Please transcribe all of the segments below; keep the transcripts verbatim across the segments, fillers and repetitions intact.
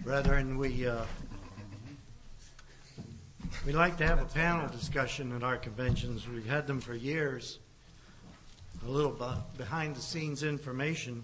Brethren, we uh, we like to have a panel discussion at our conventions. We've had them for years. A little behind-the-scenes information.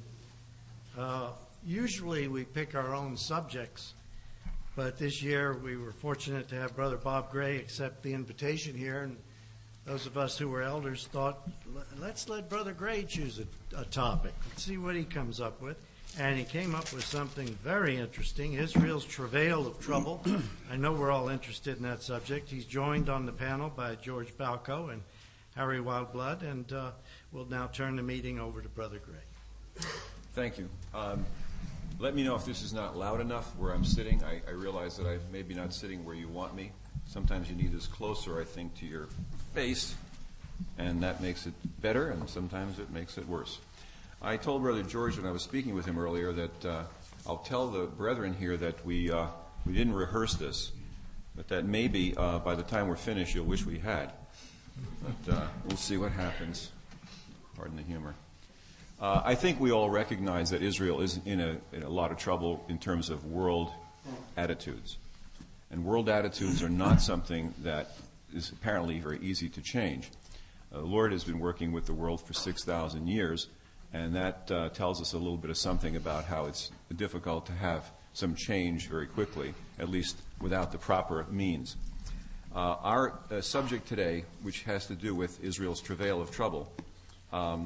Uh, usually we pick our own subjects, but this year we were fortunate to have Brother Bob Gray accept the invitation here, and those of us who were elders thought, let's let Brother Gray choose a, a topic. Let's see what he comes up with. And he came up with something very interesting, Israel's travail of trouble. I know we're all interested in that subject. He's joined on the panel by George Balco and Harry Wildblood, and uh, we'll now turn the meeting over to Brother Gray. Thank you. Um, let me know if this is not loud enough where I'm sitting. I, I realize that I'm maybe not sitting where you want me. Sometimes you need this closer, I think, to your face, and that makes it better, and sometimes it makes it worse. I told Brother George when I was speaking with him earlier that uh, I'll tell the brethren here that we uh, we didn't rehearse this, but that maybe uh, by the time we're finished you'll wish we had. But uh, we'll see what happens. Pardon the humor. Uh, I think we all recognize that Israel is in a, in a lot of trouble in terms of world attitudes. And world attitudes are not something that is apparently very easy to change. Uh, the Lord has been working with the world for six thousand years, and that uh, tells us a little bit of something about how it's difficult to have some change very quickly, at least without the proper means. Uh, our uh, subject today, which has to do with Israel's travail of trouble, um,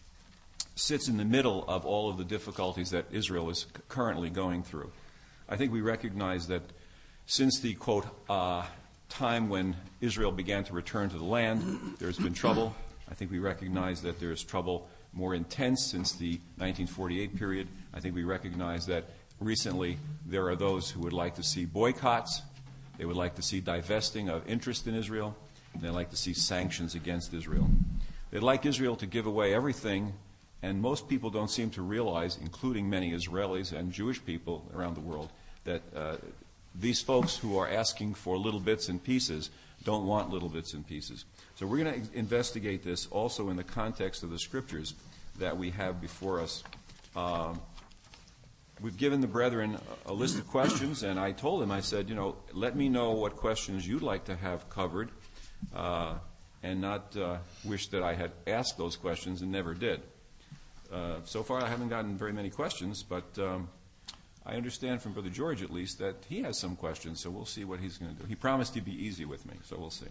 sits in the middle of all of the difficulties that Israel is c- currently going through. I think we recognize that since the, quote, uh, time when Israel began to return to the land, there's been trouble. I think we recognize that there's trouble more intense since the nineteen forty-eight period. I think we recognize that recently there are those who would like to see boycotts. They would like to see divesting of interest in Israel. And they'd like to see sanctions against Israel. They'd like Israel to give away everything, and most people don't seem to realize, including many Israelis and Jewish people around the world, that uh, these folks who are asking for little bits and pieces don't want little bits and pieces. So we're going to investigate this also in the context of the scriptures that we have before us. Um, we've given the brethren a, a list of questions, and I told them, I said, you know, let me know what questions you'd like to have covered, uh, and not uh, wish that I had asked those questions and never did. Uh, so far I haven't gotten very many questions, but um, I understand from Brother George, at least, that he has some questions, so we'll see what he's going to do. He promised he'd be easy with me, so we'll see.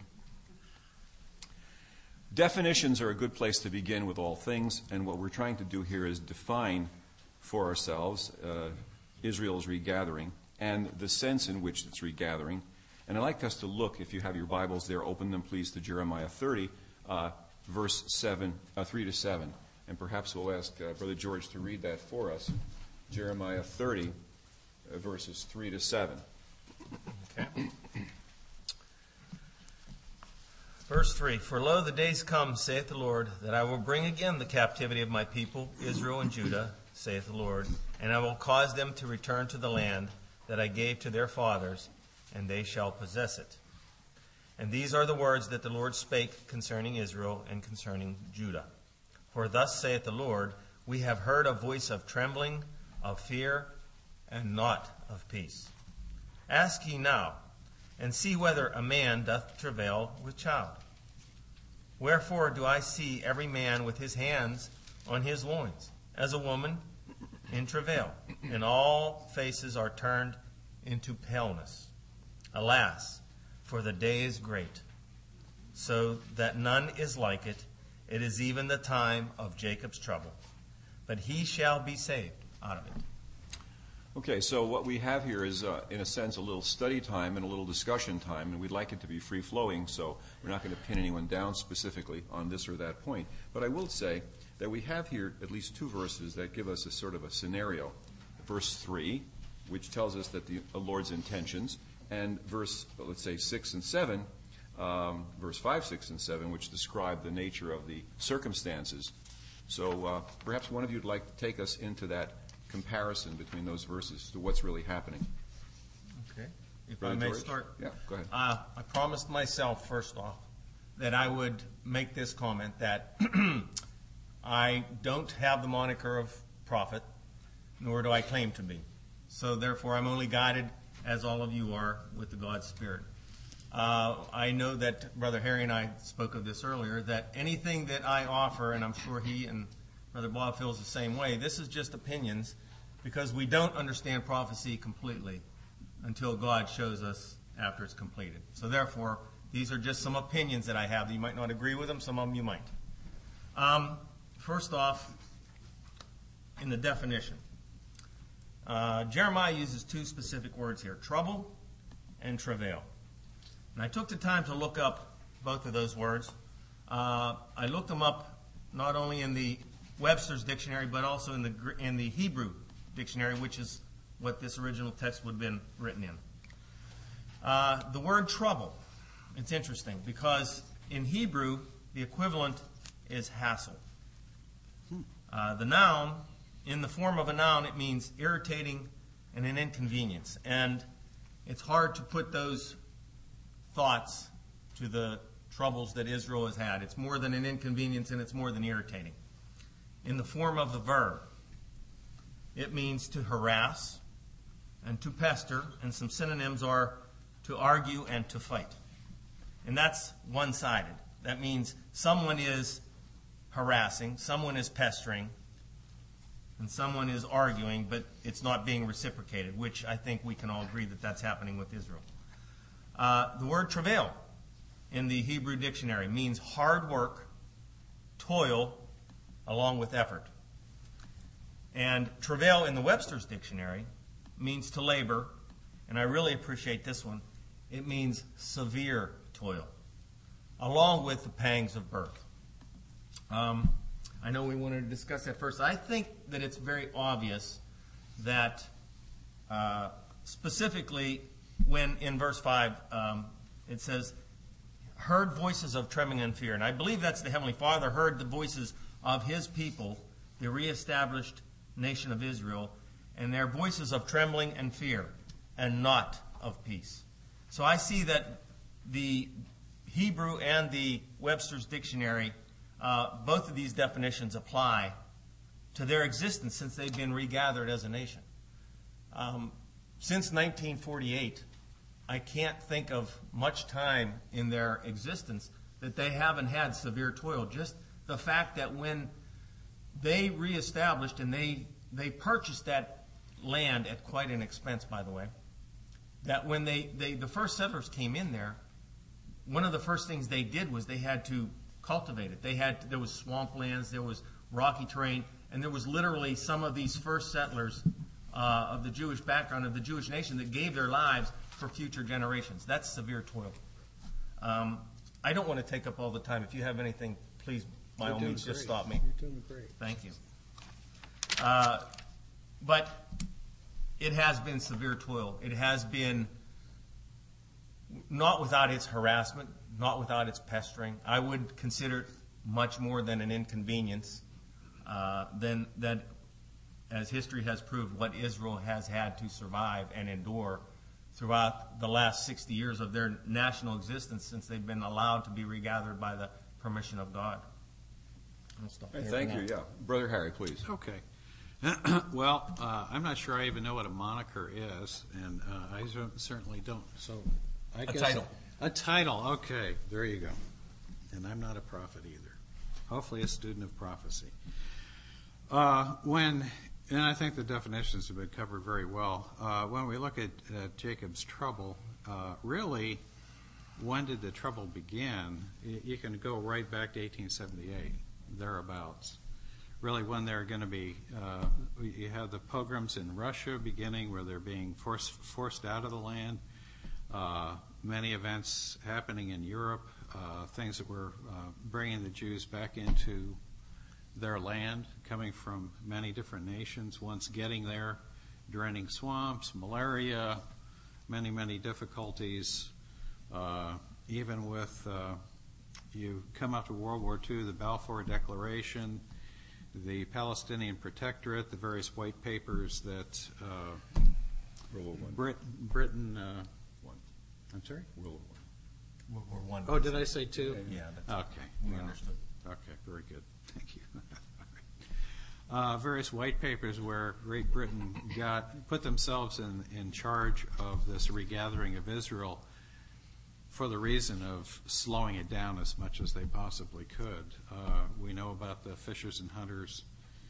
Definitions are a good place to begin with all things, and what we're trying to do here is define for ourselves uh, Israel's regathering and the sense in which it's regathering. And I'd like us to look, if you have your Bibles there, open them please to Jeremiah thirty, uh, verse seven, uh, three to seven. And perhaps we'll ask uh, Brother George to read that for us. Jeremiah thirty, uh, verses three to seven. Okay. Verse three, For lo, the days come, saith the Lord, that I will bring again the captivity of my people, Israel and Judah, saith the Lord, and I will cause them to return to the land that I gave to their fathers, and they shall possess it. And these are the words that the Lord spake concerning Israel and concerning Judah. For thus saith the Lord, we have heard a voice of trembling, of fear, and not of peace. Ask ye now, and see whether a man doth travail with child. Wherefore do I see every man with his hands on his loins, as a woman in travail, and all faces are turned into paleness. Alas, for the day is great, so that none is like it. It is even the time of Jacob's trouble, but he shall be saved out of it. Okay, so what we have here is, uh, in a sense, a little study time and a little discussion time, and we'd like it to be free-flowing, so we're not going to pin anyone down specifically on this or that point. But I will say that we have here at least two verses that give us a sort of a scenario. Verse three, which tells us that the, the Lord's intentions, and verse, let's say, six and seven, um, verse five, six, and seven, which describe the nature of the circumstances. So uh, perhaps one of you would like to take us into that comparison between those verses to what's really happening. Okay. If Brother I may George? start. Yeah, go ahead. Uh, I promised myself, first off, that I would make this comment that I don't have the moniker of prophet, nor do I claim to be. So therefore, I'm only guided, as all of you are, with the God's Spirit. Uh, I know that Brother Harry and I spoke of this earlier, that anything that I offer, and I'm sure he and Brother Bob feels the same way, this is just opinions, because we don't understand prophecy completely until God shows us after it's completed. So therefore, these are just some opinions that I have. You might not agree with them, some of them you might. Um, first off, in the definition, uh, Jeremiah uses two specific words here, trouble and travail. And I took the time to look up both of those words. Uh, I looked them up not only in the Webster's dictionary, but also in the in the Hebrew dictionary, which is what this original text would have been written in. Uh, the word trouble, it's interesting, because in Hebrew, the equivalent is hassle. Uh, the noun, in the form of a noun, it means irritating and an inconvenience. And it's hard to put those thoughts to the troubles that Israel has had. It's more than an inconvenience, and it's more than irritating. In the form of the verb, it means to harass and to pester, and some synonyms are to argue and to fight. And that's one-sided. That means someone is harassing, someone is pestering, and someone is arguing, but it's not being reciprocated, which I think we can all agree that that's happening with Israel. Uh, the word travail in the Hebrew dictionary means hard work, toil, along with effort. And travail in the Webster's dictionary means to labor, and I really appreciate this one. It means severe toil, along with the pangs of birth. Um, I know we wanted to discuss that first. I think that it's very obvious that uh, specifically when in verse five um, it says, heard voices of trembling and fear. And I believe that's the Heavenly Father heard the voices of His people, the reestablished nation of Israel, and their voices of trembling and fear, and not of peace. So I see that the Hebrew and the Webster's dictionary, uh, both of these definitions apply to their existence since they've been regathered as a nation. Um, since nineteen forty-eight, I can't think of much time in their existence that they haven't had severe toil. Just the fact that when they reestablished and they, they purchased that land at quite an expense, by the way, that when they, they the first settlers came in there, one of the first things they did was they had to cultivate it. They had to, there was swamplands, there was rocky terrain, and there was literally some of these first settlers uh, of the Jewish background, of the Jewish nation, that gave their lives for future generations. That's severe toil. Um, I don't want to take up all the time. If you have anything, please, by You're all doing means, just great. stop me. You're doing great. Thank you. Uh, but it has been severe toil. It has been not without its harassment, not without its pestering. I would consider it much more than an inconvenience, uh, than that, as history has proved, what Israel has had to survive and endure throughout the last sixty years of their national existence, since they've been allowed to be regathered by the permission of God. I'll stop there. Thank you, yeah. Brother Harry, please. Okay. Well, uh, I'm not sure I even know what a moniker is, and uh, I cer- certainly don't. So, I A guess title. A title. Okay, there you go. And I'm not a prophet either. Hopefully, a student of prophecy. Uh, when, and I think the definitions have been covered very well. Uh, when we look at uh, Jacob's trouble, uh, really, when did the trouble begin? You, you can go right back to eighteen seventy-eight, thereabouts. Really, when they're going to be, uh, you have the pogroms in Russia beginning, where they're being forced forced out of the land. Uh, many events happening in Europe, uh, things that were uh, bringing the Jews back into their land, coming from many different nations. Once getting there, draining swamps, malaria, many many difficulties. Uh, even with uh, you come up to World War Two, the Balfour Declaration, the Palestinian Protectorate, the various white papers that uh, World War One. Brit- Britain. Uh, One. I'm sorry. World War One. World War One. Oh, did I say two? Yeah, that's Okay. we Well, understood. Okay, very good. Thank you. uh, various white papers where Great Britain got put themselves in, in charge of this regathering of Israel for the reason of slowing it down as much as they possibly could. Uh, we know about the fishers and hunters,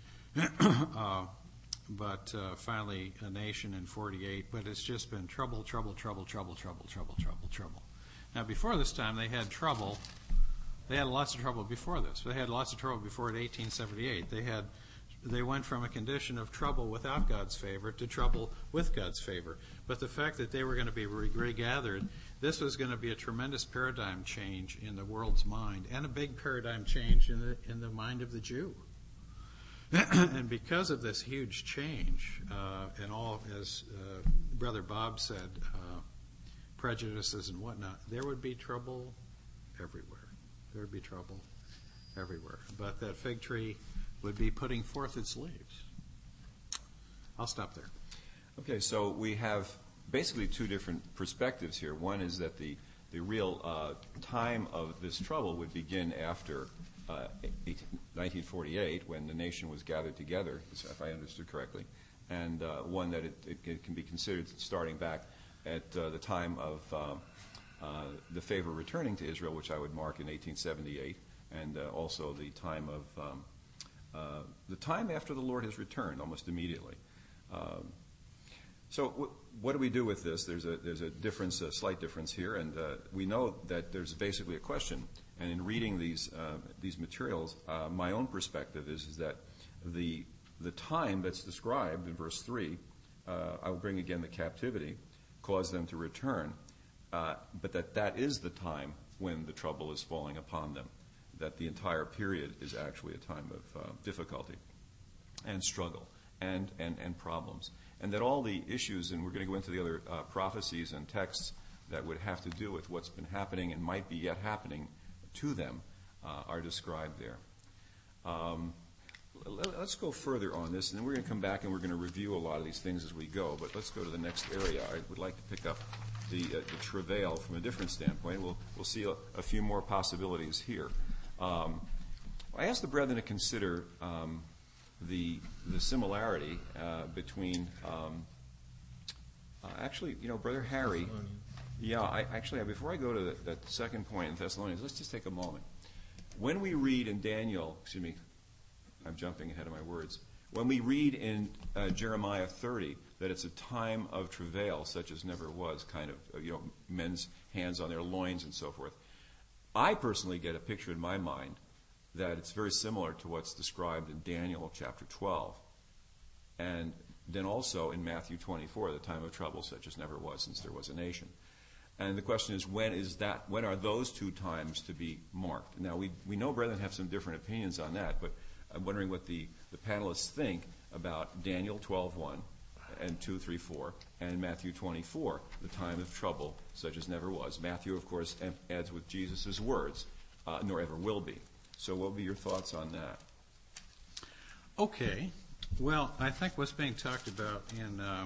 uh, but uh, finally a nation in forty-eight. But it's just been trouble, trouble, trouble, trouble, trouble, trouble, trouble, trouble. Now, before this time, they had trouble. They had lots of trouble before this. They had lots of trouble before in eighteen seventy-eight. They had, they went from a condition of trouble without God's favor to trouble with God's favor. But the fact that they were going to be regathered, this was going to be a tremendous paradigm change in the world's mind, and a big paradigm change in the in the mind of the Jew. And because of this huge change, uh, and all, as uh, Brother Bob said, uh, prejudices and whatnot, there would be trouble everywhere. There would be trouble everywhere. But that fig tree would be putting forth its leaves. I'll stop there. Okay, so we have basically two different perspectives here. One is that the, the real uh, time of this trouble would begin after uh, nineteen forty-eight, when the nation was gathered together, if I understood correctly, and uh, one that it, it, it can be considered starting back at uh, the time of uh, uh, the favor returning to Israel, which I would mark in eighteen seventy-eight, and uh, also the time of um, uh, the time after the Lord has returned, almost immediately. Um, so w- what do we do with this? There's a there's a difference, a slight difference here, and uh, we know that there's basically a question. And in reading these uh, these materials, uh, my own perspective is, is that the the time that's described in verse three, uh, I will bring again the captivity, cause them to return, uh, but that that is the time when the trouble is falling upon them, that the entire period is actually a time of uh, difficulty and struggle and, and, and problems, and that all the issues, and we're going to go into the other uh, prophecies and texts that would have to do with what's been happening and might be yet happening to them, uh, are described there. Um, Let's go further on this, and then we're going to come back and we're going to review a lot of these things as we go. But let's go to the next area. I would like to pick up the, uh, the travail from a different standpoint. We'll, we'll see a, a few more possibilities here. Um, I asked the brethren to consider um, the the similarity uh, between, um, uh, actually, you know, Brother Harry. Yeah, I, actually, before I go to the, that second point in Thessalonians, let's just take a moment. When we read in Daniel, excuse me, I'm jumping ahead of my words. When we read in uh, Jeremiah thirty that it's a time of travail such as never was, kind of, uh, you know, men's hands on their loins and so forth, I personally get a picture in my mind that it's very similar to what's described in Daniel chapter twelve. And then also in Matthew twenty-four, the time of trouble such as never was since there was a nation. And the question is, when is that? When are those two times to be marked? Now, we, we know brethren have some different opinions on that, but I'm wondering what the, the panelists think about Daniel twelve one and two, three, four, and Matthew twenty-four, the time of trouble such as never was. Matthew, of course, adds with Jesus' words, uh, nor ever will be. So what would be your thoughts on that? Okay. Well, I think what's being talked about in uh,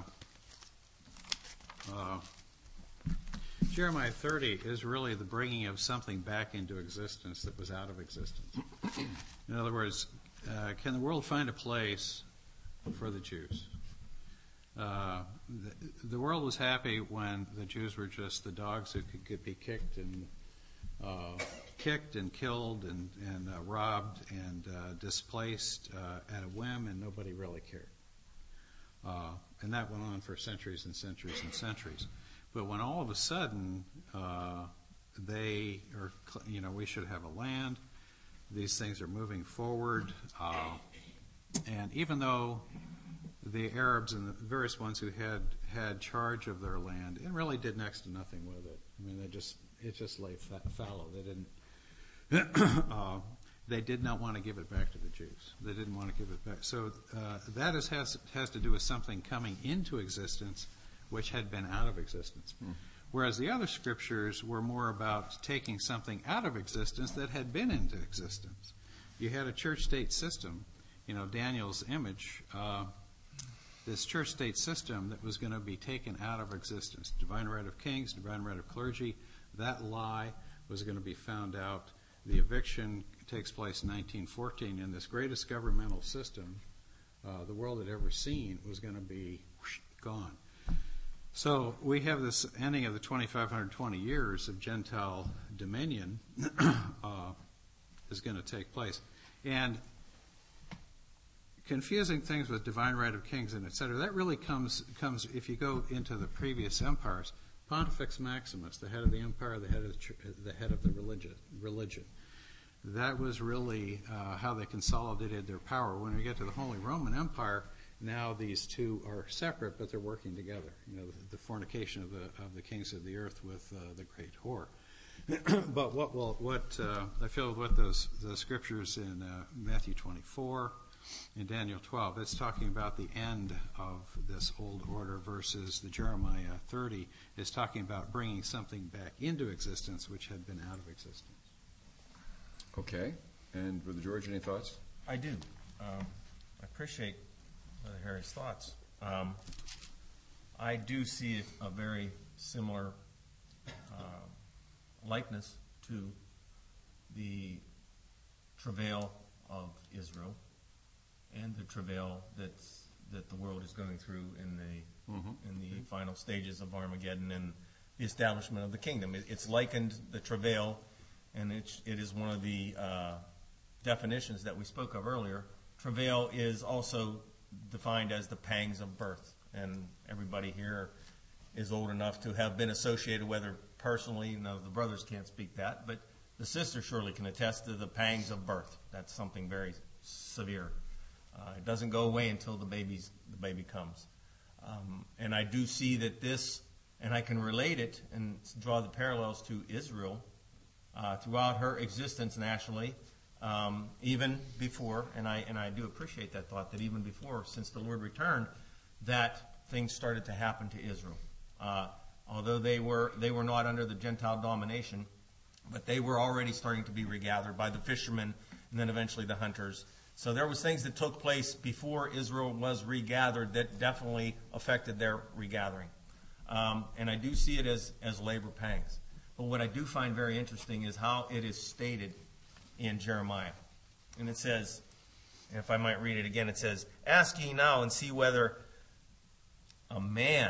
uh, Jeremiah thirty is really the bringing of something back into existence that was out of existence. In other words, uh, can the world find a place for the Jews? Uh, the, the world was happy when the Jews were just the dogs who could, could be kicked and uh, kicked and killed and, and uh, robbed and uh, displaced uh, at a whim, and nobody really cared. Uh, and that went on for centuries and centuries and centuries. But when all of a sudden uh, they are, you know, we should have a land, these things are moving forward, uh, and even though the Arabs and the various ones who had had charge of their land and really did next to nothing with it, I mean, they just it just lay fa- fallow. They didn't. uh, they did not want to give it back to the Jews. They didn't want to give it back. So uh, that is, has has to do with something coming into existence, which had been out of existence. Mm. Whereas the other scriptures were more about taking something out of existence that had been into existence. You had a church-state system, you know, Daniel's image, uh, this church-state system that was going to be taken out of existence. Divine right of kings, divine right of clergy, that lie was going to be found out. The eviction takes place in nineteen fourteen, and this greatest governmental system uh, the world had ever seen was going to be whoosh, gone. So we have this ending of the twenty-five twenty years of Gentile dominion uh, is going to take place. And confusing things with divine right of kings and et cetera, that really comes, comes if you go into the previous empires. Pontifex Maximus, the head of the empire, the head of the, ch- the, head of the religion, religion. That was really uh, how they consolidated their power. When we get to the Holy Roman Empire, now these two are separate, but they're working together. You know, the, the fornication of the of the kings of the earth with uh, the great whore. But what will what uh, I feel what those the scriptures in uh, Matthew twenty-four, in Daniel twelve, it's talking about the end of this old order versus the Jeremiah thirty is talking about bringing something back into existence which had been out of existence. Okay. And Brother George, any thoughts? I do. Um, I appreciate Brother Harry's thoughts. Um, I do see a very similar uh, likeness to the travail of Israel and the travail that's, that the world is going through in the mm-hmm. in the mm-hmm. final stages of Armageddon and the establishment of the kingdom. It, it's likened the travail, and it, it is one of the uh, definitions that we spoke of earlier. Travail is also defined as the pangs of birth, and everybody here is old enough to have been associated, whether personally, no, the brothers can't speak that, but the sisters surely can attest to the pangs of birth. That's something very severe. Uh, it doesn't go away until the baby's the baby comes. Um, and I do see that this, and I can relate it and draw the parallels to Israel uh, throughout her existence nationally, um, even before, and I and I do appreciate that thought, that even before, since the Lord returned, that things started to happen to Israel. Uh, although they were they were not under the Gentile domination, but they were already starting to be regathered by the fishermen and then eventually the hunters. So there was things that took place before Israel was regathered that definitely affected their regathering. Um, and I do see it as, as labor pangs. But what I do find very interesting is how it is stated in Jeremiah. And it says, if I might read it again, it says, "Ask ye now and see whether a man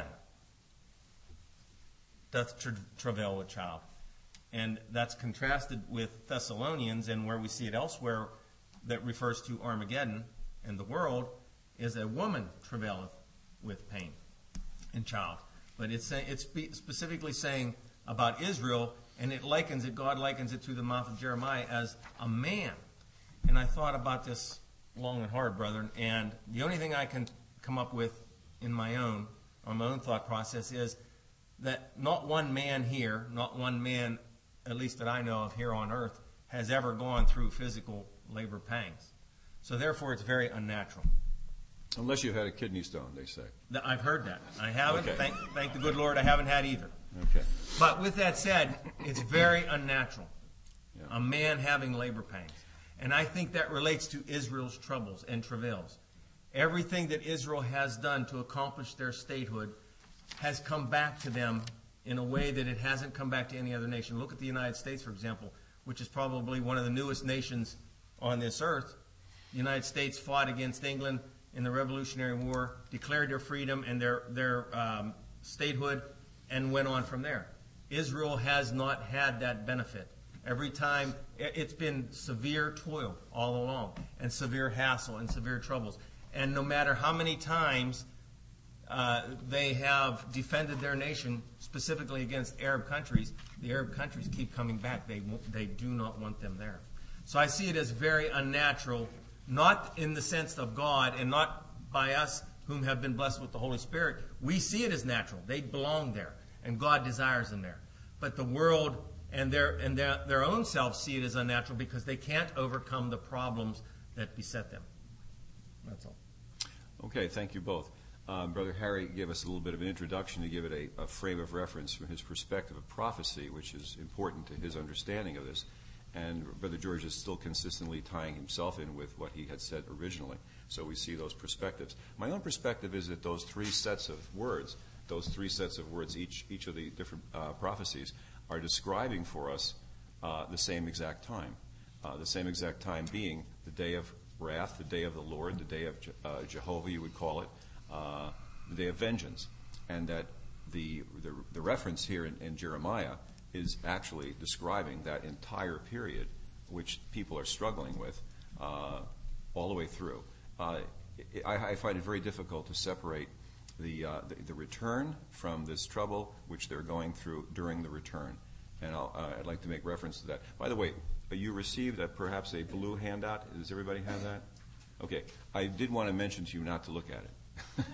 doth tra- travail with child." And that's contrasted with Thessalonians, and where we see it elsewhere that refers to Armageddon and the world, is a woman travaileth with pain and child. But it's saying, it's specifically saying about Israel, and it likens it, God likens it through the mouth of Jeremiah as a man. And I thought about this long and hard, brethren, and the only thing I can come up with in my own, on my own thought process is that not one man here, not one man, at least that I know of here on earth, has ever gone through physical labor pangs. So therefore, it's very unnatural. Unless you've had a kidney stone, they say. I've heard that. I haven't. Okay. Thank, thank the good Lord, I haven't had either. Okay. But with that said, it's very unnatural. Yeah. A man having labor pangs. And I think that relates to Israel's troubles and travails. Everything that Israel has done to accomplish their statehood has come back to them in a way that it hasn't come back to any other nation. Look at the United States, for example, which is probably one of the newest nations on this earth. The United States fought against England in the Revolutionary War, declared their freedom and their, their um, statehood, and went on from there. Israel has not had that benefit. Every time, it's been severe toil all along, and severe hassle and severe troubles. And no matter how many times uh, they have defended their nation, specifically against Arab countries, the Arab countries keep coming back. They they do not want them there. So I see it as very unnatural, not in the sense of God and not by us whom have been blessed with the Holy Spirit. We see it as natural. They belong there, and God desires them there. But the world and their and their, their own selves see it as unnatural because they can't overcome the problems that beset them. That's all. Okay, thank you both. Um, Brother Harry gave us a little bit of an introduction to give it a, a frame of reference from his perspective of prophecy, which is important to his understanding of this. And Brother George is still consistently tying himself in with what he had said originally. So we see those perspectives. My own perspective is that those three sets of words, those three sets of words, each each of the different uh, prophecies, are describing for us uh, the same exact time. Uh, the same exact time being the day of wrath, the day of the Lord, the day of Je- uh, Jehovah, you would call it, uh, the day of vengeance. And that the the, the reference here in, in Jeremiah is actually describing that entire period which people are struggling with uh, all the way through. Uh, I, I find it very difficult to separate the, uh, the the return from this trouble which they're going through during the return. And I'll, uh, I'd like to make reference to that. By the way, you received a, perhaps a blue handout. Does everybody have that? Okay. I did want to mention to you not to look at it.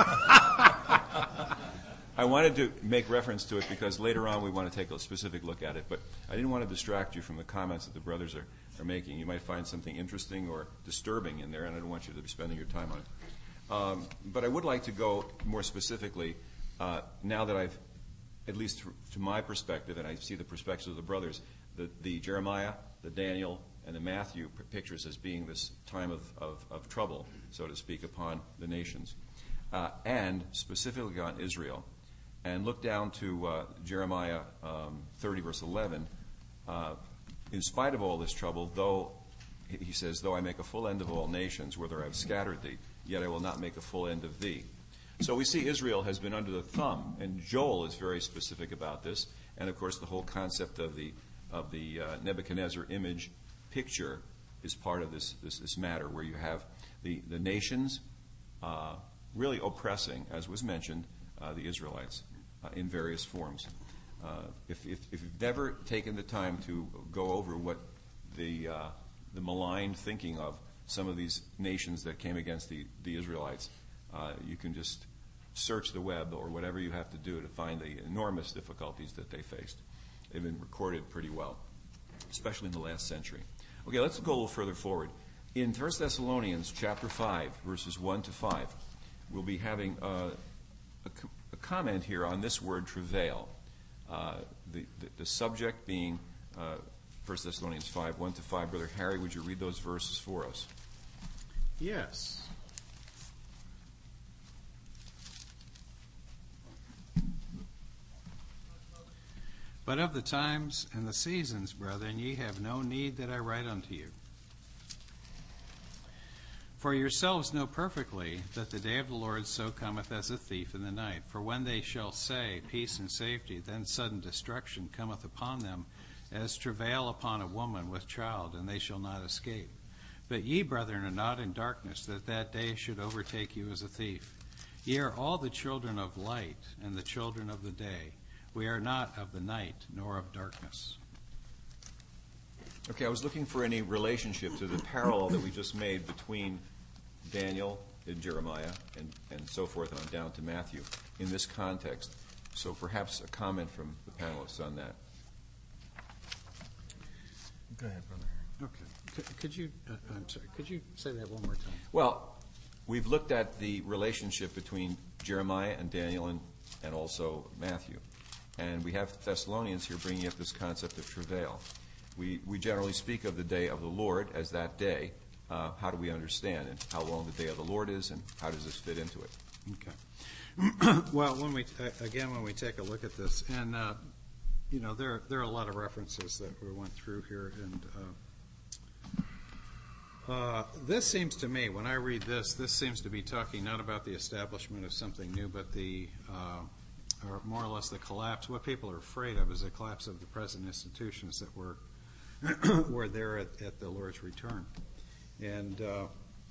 I wanted to make reference to it because later on we want to take a specific look at it, but I didn't want to distract you from the comments that the brothers are, are making. You might find something interesting or disturbing in there, and I don't want you to be spending your time on it. Um, but I would like to go more specifically, uh, now that I've, at least to my perspective, and I see the perspectives of the brothers, the, the Jeremiah, the Daniel, and the Matthew pictures as being this time of, of, of trouble, so to speak, upon the nations, uh, and specifically on Israel. And look down to uh, Jeremiah um, thirty, verse eleven. Uh, in spite of all this trouble, though, he says, though I make a full end of all nations, whither I have scattered thee, yet I will not make a full end of thee. So we see Israel has been under the thumb, and Joel is very specific about this. And of course, the whole concept of the of the uh, Nebuchadnezzar image picture is part of this this, this matter, where you have the the nations uh, really oppressing, as was mentioned, uh, the Israelites uh, in various forms. Uh, if, if if you've never taken the time to go over what the uh, the maligned thinking of some of these nations that came against the the Israelites, uh, you can just search the web or whatever you have to do to find the enormous difficulties that they faced. They've been recorded pretty well, especially in the last century. Okay, let's go a little further forward. In First Thessalonians chapter five, verses one to five, we'll be having uh, a, a comment here on this word travail. Uh, the, the, the subject being uh, First Thessalonians five, one to five. Brother Harry, would you read those verses for us? Yes. But of the times and the seasons, brethren, ye have no need that I write unto you. For yourselves know perfectly that the day of the Lord so cometh as a thief in the night. For when they shall say, peace and safety, then sudden destruction cometh upon them, as travail upon a woman with child, and they shall not escape. But ye, brethren, are not in darkness, that that day should overtake you as a thief. Ye are all the children of light, and the children of the day. We are not of the night, nor of darkness. Okay, I was looking for any relationship to the parallel that we just made between Daniel and Jeremiah and, and so forth on down to Matthew in this context. So perhaps a comment from the panelists on that. Go ahead, brother. Okay. Could, could you, uh, I'm sorry, could you say that one more time? Well, we've looked at the relationship between Jeremiah and Daniel and, and also Matthew. And we have Thessalonians here bringing up this concept of travail. We, we generally speak of the day of the Lord as that day. Uh, how do we understand and how long the day of the Lord is, and how does this fit into it? Okay. Well, when we again when we take a look at this, and uh, you know there there are a lot of references that we went through here, and uh, uh, this seems to me, when I read this, this seems to be talking not about the establishment of something new, but the uh, or more or less the collapse. What people are afraid of is the collapse of the present institutions that were were there at, at the Lord's return. And uh,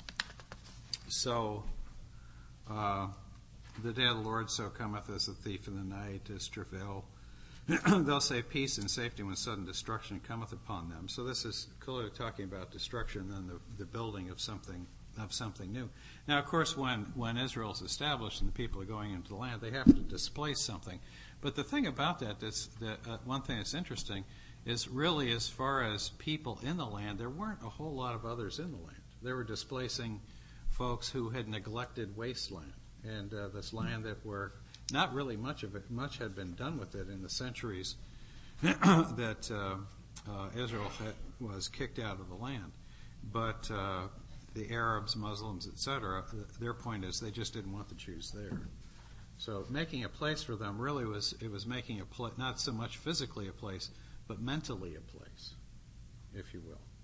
so uh, the day of the Lord so cometh as a thief in the night, as travail. They'll say peace and safety when sudden destruction cometh upon them. So this is clearly talking about destruction and then the, the building of something of something new. Now, of course, when, when Israel is established and the people are going into the land, they have to displace something. But the thing about that, is that uh, one thing that's interesting is really as far as people in the land, there weren't a whole lot of others in the land. They were displacing folks who had neglected wasteland, and uh, this land that were not really much of it, much had been done with it in the centuries that uh, uh, Israel had, was kicked out of the land. But uh, the Arabs, Muslims, et cetera, their point is they just didn't want the Jews there. So making a place for them really was, it was making a place, not so much physically a place, but mentally a place, if you will.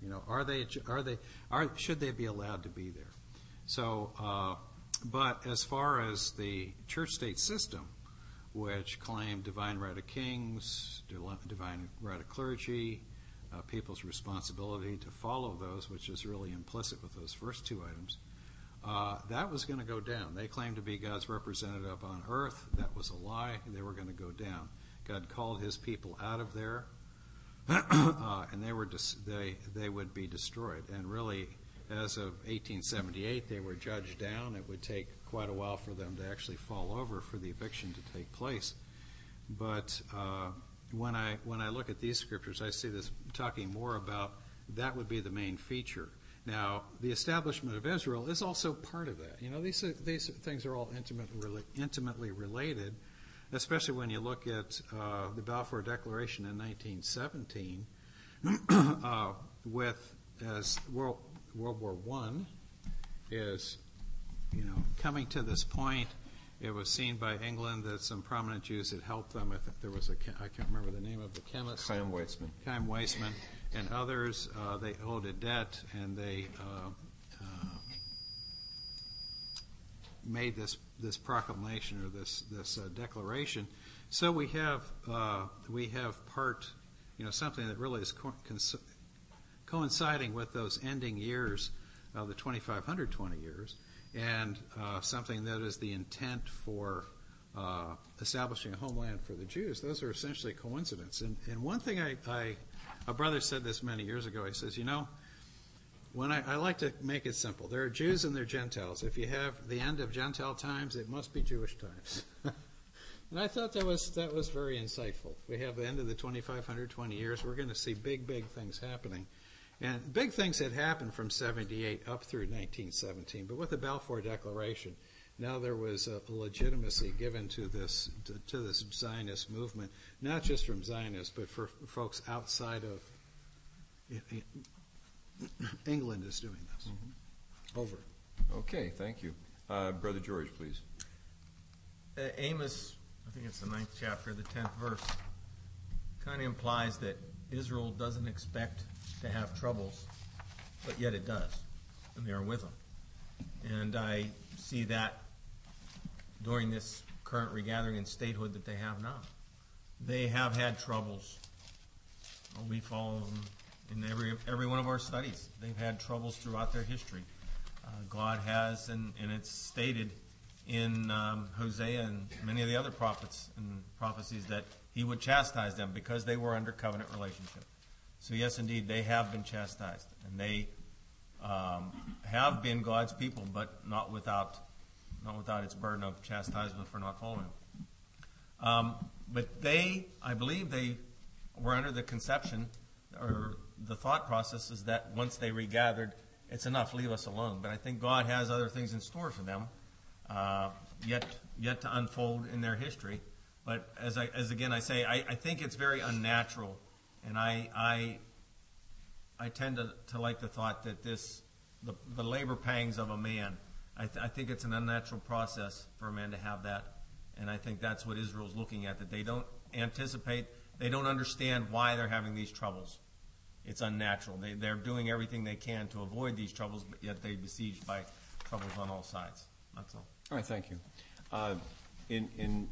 You know, are they are they are should they be allowed to be there? So, uh, but as far as the church-state system, which claimed divine right of kings, divine right of clergy, uh, people's responsibility to follow those, which is really implicit with those first two items, uh, that was going to go down. They claimed to be God's representative on earth. That was a lie. They were going to go down. God called his people out of there, uh, and they were dis- they they would be destroyed. And really, as of eighteen seventy-eight, they were judged down. It would take quite a while for them to actually fall over for the eviction to take place. But uh, when I when I look at these scriptures, I see this talking more about that would be the main feature. Now, the establishment of Israel is also part of that. You know, these these things are all intimately intimately related, especially when you look at uh, the Balfour Declaration in nineteen seventeen, uh, with as World World War One is, you know, coming to this point. It was seen by England that some prominent Jews had helped them. I think there was a, I can't remember the name of the chemist. Chaim Weizmann. Chaim Weizmann and others. Uh, they owed a debt, and they uh, uh, made this this proclamation or this this uh, declaration. So we have uh, we have part, you know, something that really is co- cons- coinciding with those ending years of the twenty-five hundred twenty years. And uh, something that is the intent for uh, establishing a homeland for the Jews. Those are essentially coincidence. And, and one thing I, I, a brother said this many years ago. He says, you know, when I, I like to make it simple. There are Jews and there are Gentiles. If you have the end of Gentile times, it must be Jewish times. And I thought that was that was very insightful. We have the end of the twenty-five hundred twenty years. We're going to see big, big things happening. And big things had happened from seventy-eight up through nineteen seventeen. But with the Balfour Declaration, now there was a legitimacy given to this to, to this Zionist movement, not just from Zionists, but for folks outside of England is doing this. Mm-hmm. Over. Okay, thank you. Uh, Brother George, please. Uh, Amos, I think it's the ninth chapter, the tenth verse, kind of implies that Israel doesn't expect to have troubles, but yet it does, and they are with them. And I see that during this current regathering in statehood that they have now. They have had troubles. We follow them in every every one of our studies. They've had troubles throughout their history. Uh, God has, and, and it's stated in um, Hosea and many of the other prophets and prophecies that he would chastise them because they were under covenant relationship. So yes, indeed, they have been chastised, and they um, have been God's people, but not without not without its burden of chastisement for not following Him. Um, but they, I believe, they were under the conception or the thought process is that once they regathered, it's enough, leave us alone. But I think God has other things in store for them, uh, yet yet to unfold in their history. But as I, as again I say, I, I think it's very unnatural. And I, I, I tend to, to like the thought that this, the, the labor pangs of a man, I, th- I think it's an unnatural process for a man to have that. And I think that's what Israel's looking at, that they don't anticipate, they don't understand why they're having these troubles. It's unnatural. They, they're doing everything they can to avoid these troubles, but yet they're besieged by troubles on all sides. That's all. All right, thank you. Uh, in, in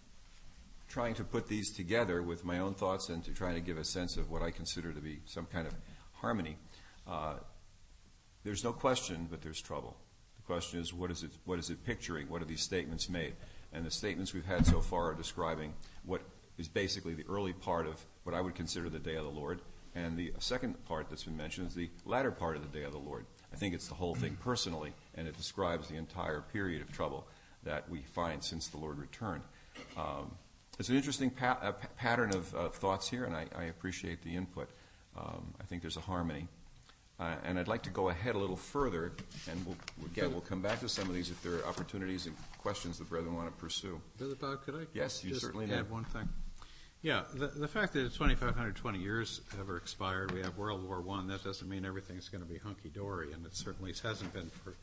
trying to put these together with my own thoughts and to try to give a sense of what I consider to be some kind of harmony, uh, there's no question but there's trouble. The question is, what is it, what is it picturing? What are these statements made? And the statements we've had so far are describing what is basically the early part of what I would consider the day of the Lord. And the second part that's been mentioned is the latter part of the day of the Lord. I think it's the whole thing personally, and it describes the entire period of trouble that we find since the Lord returned. Um, It's an interesting pa- uh, p- pattern of uh, thoughts here, and I, I appreciate the input. Um, I think there's a harmony. Uh, and I'd like to go ahead a little further, and we'll, again, we'll come back to some of these if there are opportunities and questions the brethren want to pursue. Brother Bob, could I Yes, you just certainly add may. one thing? Yeah, the, the fact that twenty-five hundred twenty years ever expired, we have World War One, that doesn't mean everything's going to be hunky-dory, and it certainly hasn't been for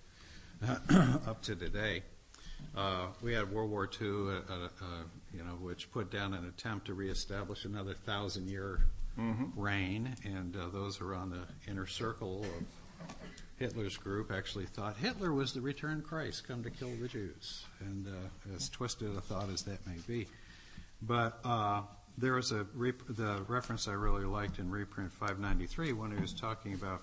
up to today. Uh, we had World War Two, uh, uh, uh, you know, which put down an attempt to reestablish another thousand-year mm-hmm. reign, and uh, those who are on the inner circle of Hitler's group actually thought Hitler was the returned Christ come to kill the Jews, and uh, as twisted a thought as that may be. But uh, there was a rep- the reference I really liked in reprint five ninety-three when he was talking about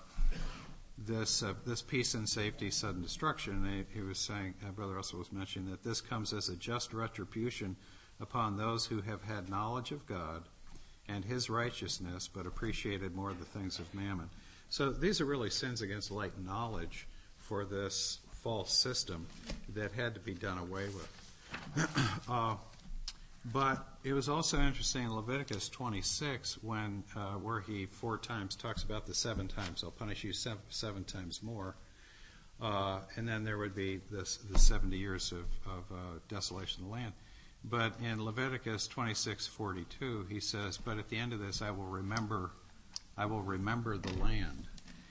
this uh, this peace and safety, sudden destruction. And he, he was saying, uh, Brother Russell was mentioning that this comes as a just retribution upon those who have had knowledge of God and His righteousness, but appreciated more the things of mammon. So these are really sins against light knowledge for this false system that had to be done away with. uh, But it was also interesting in Leviticus twenty-six when uh, where he four times talks about the seven times. I'll punish you seven, seven times more. Uh, and then there would be this, the seventy years of, of uh, desolation of the land. But in Leviticus twenty-six forty-two, he says, but at the end of this I will remember, I will remember the land.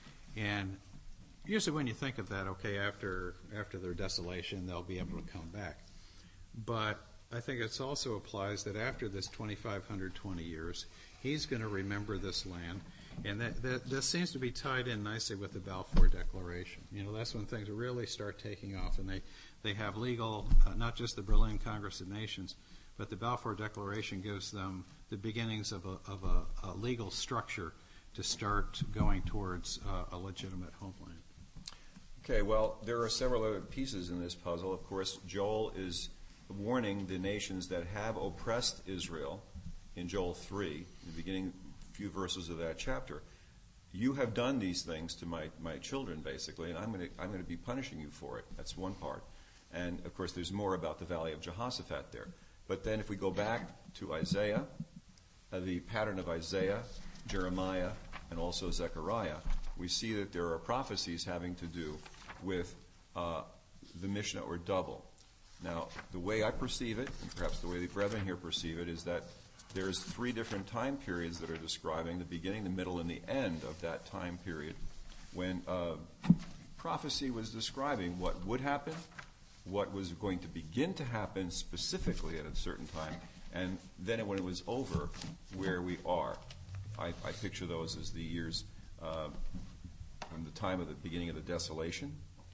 And usually when you think of that, okay, after after their desolation, they'll be able to come back. But I think it also applies that after this twenty-five twenty years, he's going to remember this land. And that, that, that seems to be tied in nicely with the Balfour Declaration. You know, that's when things really start taking off. And they, they have legal, uh, not just the Berlin Congress of Nations, but the Balfour Declaration gives them the beginnings of a, of a, a legal structure to start going towards uh, a legitimate homeland. Okay, well, there are several other pieces in this puzzle. Of course, Joel is warning the nations that have oppressed Israel in Joel three, the beginning few verses of that chapter. You have done these things to my, my children, basically, and I'm going to I'm going to be punishing you for it. That's one part. And, of course, there's more about the Valley of Jehoshaphat there. But then if we go back to Isaiah, uh, the pattern of Isaiah, Jeremiah, and also Zechariah, we see that there are prophecies having to do with uh, the Mishnah or double. Now, the way I perceive it, and perhaps the way the brethren here perceive it, is that there's three different time periods that are describing the beginning, the middle, and the end of that time period when uh, prophecy was describing what would happen, what was going to begin to happen specifically at a certain time, and then when it was over, where we are. I, I picture those as the years uh, from the time of the beginning of the desolation,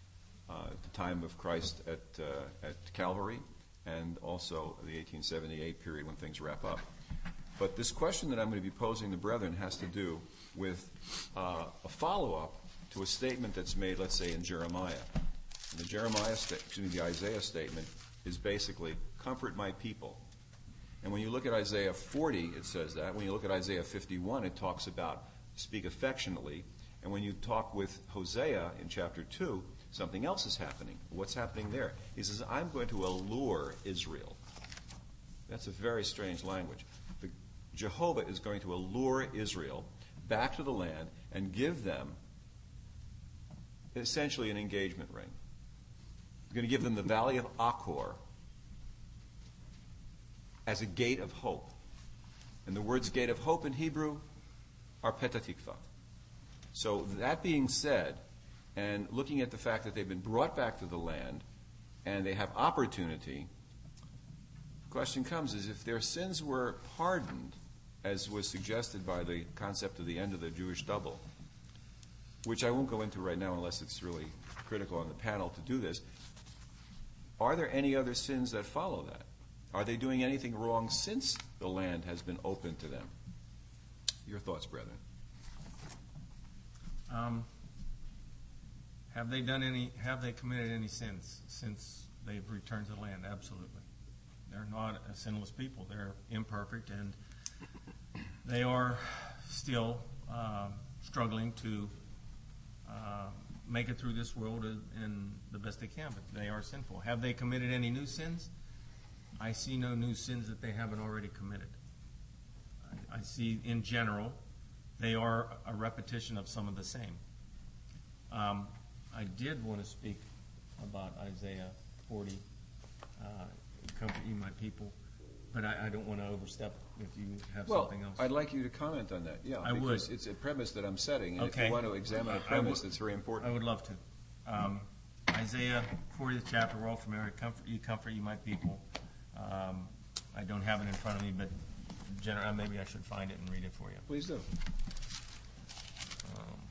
Uh, at the time of Christ at uh, at Calvary, and also the eighteen seventy-eight period when things wrap up. But this question that I'm going to be posing the brethren has to do with uh, a follow-up to a statement that's made, let's say, in Jeremiah. And the Jeremiah, sta- excuse me, the Isaiah statement is basically, comfort my people. And when you look at Isaiah forty, it says that. When you look at Isaiah fifty-one, it talks about speak affectionately. And when you talk with Hosea in chapter two, something else is happening. What's happening there? He says, I'm going to allure Israel. That's a very strange language. The, Jehovah is going to allure Israel back to the land and give them essentially an engagement ring. He's going to give them the valley of Achor as a gate of hope. And the words gate of hope in Hebrew are Petah Tikva. So that being said, and looking at the fact that they've been brought back to the land and they have opportunity, the question comes is if their sins were pardoned, as was suggested by the concept of the end of the Jewish double, which I won't go into right now unless it's really critical on the panel to do this, are there any other sins that follow that? Are they doing anything wrong since the land has been open to them? Your thoughts, brethren? Um, have they done any? Have they committed any sins since they've returned to the land? Absolutely. They're not a sinless people. They're imperfect, and they are still uh, struggling to uh, make it through this world in the best they can. But they are sinful. Have they committed any new sins? I see no new sins that they haven't already committed. I, I see, in general, they are a repetition of some of the same. Um, I did want to speak about Isaiah forty, uh, comfort you, my people, but I, I don't want to overstep if you have well, something else. I'd like you to comment on that. Yeah, I because would. It's a premise that I'm setting, and Okay. if you want to examine a premise, that's very important. I would love to. Um, Isaiah fortieth chapter, we're all familiar. Comfort you, comfort you, my people. Um, I don't have it in front of me, but general. Maybe I should find it and read it for you. Please do. Um,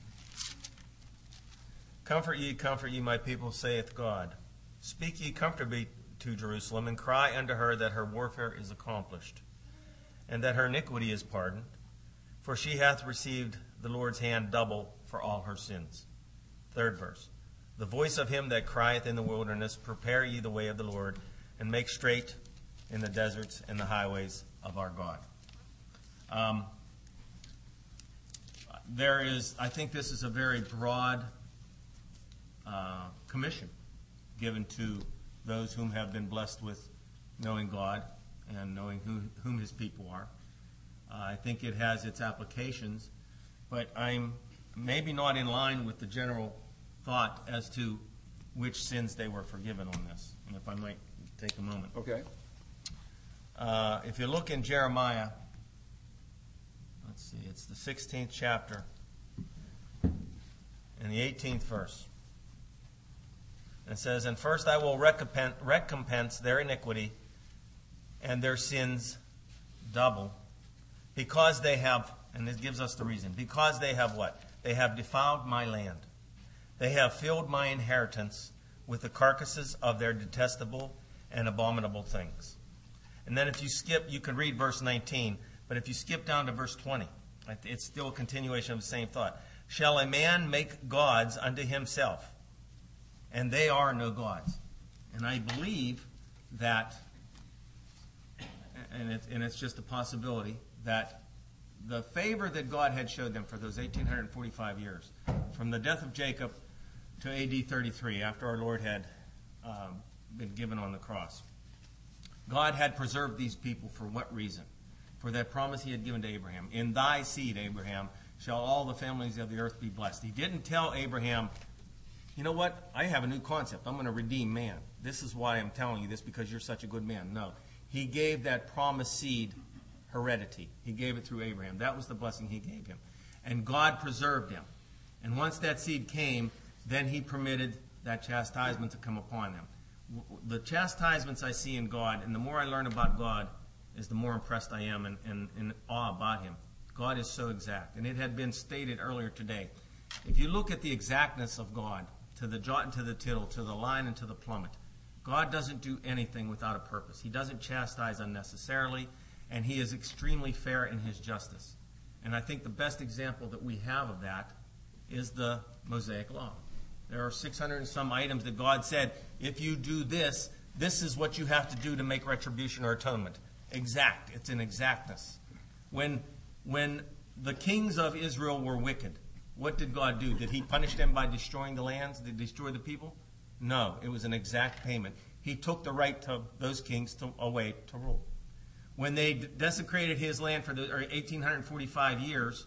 Comfort ye, comfort ye, my people, saith God. Speak ye comfortably to Jerusalem, and cry unto her that her warfare is accomplished, and that her iniquity is pardoned. For she hath received the Lord's hand double for all her sins. Third verse. The voice of him that crieth in the wilderness, prepare ye the way of the Lord, and make straight in the deserts and the highways of our God. Um, there is, I think this is a very broad uh, commission given to those whom have been blessed with knowing God and knowing who, whom his people are. Uh, I think it has its applications, but I'm maybe not in line with the general thought as to which sins they were forgiven on this. And if I might take a moment. Okay. Uh, if you look in Jeremiah, let's see, it's the sixteenth chapter and the eighteenth verse. It says, And first I will recompense, recompense their iniquity and their sins double, because they have, and this gives us the reason, because they have what? They have defiled my land. They have filled my inheritance with the carcasses of their detestable and abominable things. And then if you skip, you can read verse nineteen, but if you skip down to verse twenty, it's still a continuation of the same thought. Shall a man make gods unto himself? And they are no gods. And I believe that, and, it, and it's just a possibility, that the favor that God had showed them for those eighteen forty-five years, from the death of Jacob to A D thirty-three, after our Lord had um, been given on the cross, God had preserved these people for what reason? For that promise he had given to Abraham. In thy seed, Abraham, shall all the families of the earth be blessed. He didn't tell Abraham, you know what, I have a new concept. I'm going to redeem man. This is why I'm telling you this, because you're such a good man. No. He gave that promised seed heredity. He gave it through Abraham. That was the blessing he gave him. And God preserved him. And once that seed came, then he permitted that chastisement to come upon them. The chastisements I see in God, and the more I learn about God, is the more impressed I am and in, in, in awe about him. God is so exact. And it had been stated earlier today. If you look at the exactness of God, to the jot and to the tittle, to the line and to the plummet, God doesn't do anything without a purpose. He doesn't chastise unnecessarily, and he is extremely fair in his justice. And I think the best example that we have of that is the Mosaic Law. There are six hundred and some items that God said, if you do this, this is what you have to do to make retribution or atonement. Exact. It's an exactness. When, when the kings of Israel were wicked, what did God do? Did he punish them by destroying the lands? Did he destroy the people? No. It was an exact payment. He took the right to those kings to, away to rule. When they desecrated his land for the eighteen forty-five years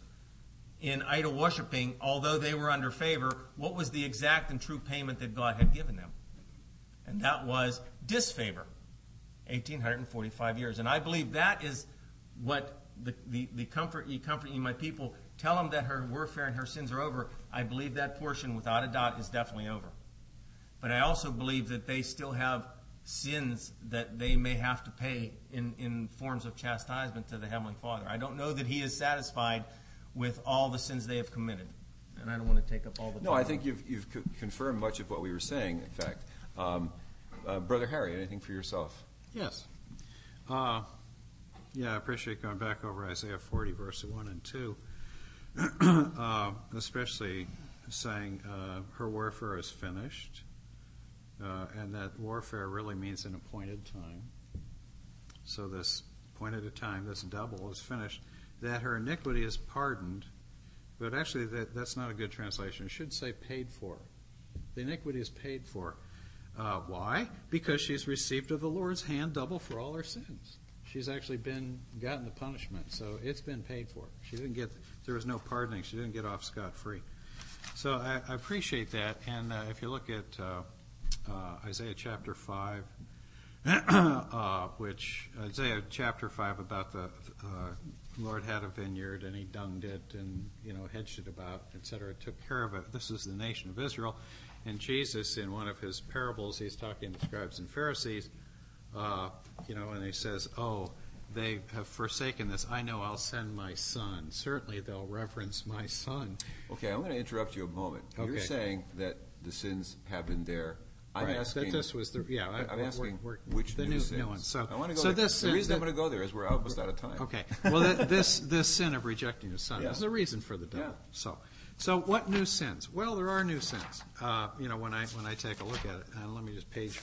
in idol worshiping, although they were under favor, what was the exact and true payment that God had given them? And that was disfavor. eighteen forty-five years. And I believe that is what the, the, the comfort ye, comfort ye, my people, tell them that her warfare and her sins are over. I believe that portion, without a doubt, is definitely over. But I also believe that they still have sins that they may have to pay in, in forms of chastisement to the Heavenly Father. I don't know that he is satisfied with all the sins they have committed. And I don't want to take up all the time. No, I think you've, you've co- confirmed much of what we were saying, in fact. Um, uh, Brother Harry, anything for yourself? Yes. Uh, yeah, I appreciate going back over Isaiah forty, verse one and two, uh, especially saying uh, her warfare is finished, uh, and that warfare really means an appointed time. So this appointed time, this double, is finished. That her iniquity is pardoned, but actually that, that's not a good translation. It should say paid for. The iniquity is paid for. Uh, why? Because she's received of the Lord's hand double for all her sins. She's actually been gotten the punishment, so it's been paid for. She didn't get there was no pardoning. She didn't get off scot-free. So I, I appreciate that. And uh, if you look at uh, uh, Isaiah chapter five, uh, which Isaiah chapter five about the uh, Lord had a vineyard and he dunged it and you know hedged it about, et cetera, took care of it. This is the nation of Israel. And Jesus, in one of his parables, he's talking to scribes and Pharisees, uh, you know, and he says, "Oh, they have forsaken this. I know I'll send my son. Certainly they'll reverence my son. Okay, I'm going to interrupt you a moment. You're Okay. saying that the sins have been there. I'm Right, asking. that this was the yeah. I, I'm we're- asking we're- which the new, new, sins. new one. So I want to go so there. this The reason I'm the- going to go there is we're almost out of time. Okay. Well, th- this this sin of rejecting your son Yeah. is the reason for the devil. Yeah. So, so what new sins? Well, there are new sins. Uh, you know, when I when I take a look at it, and let me just page.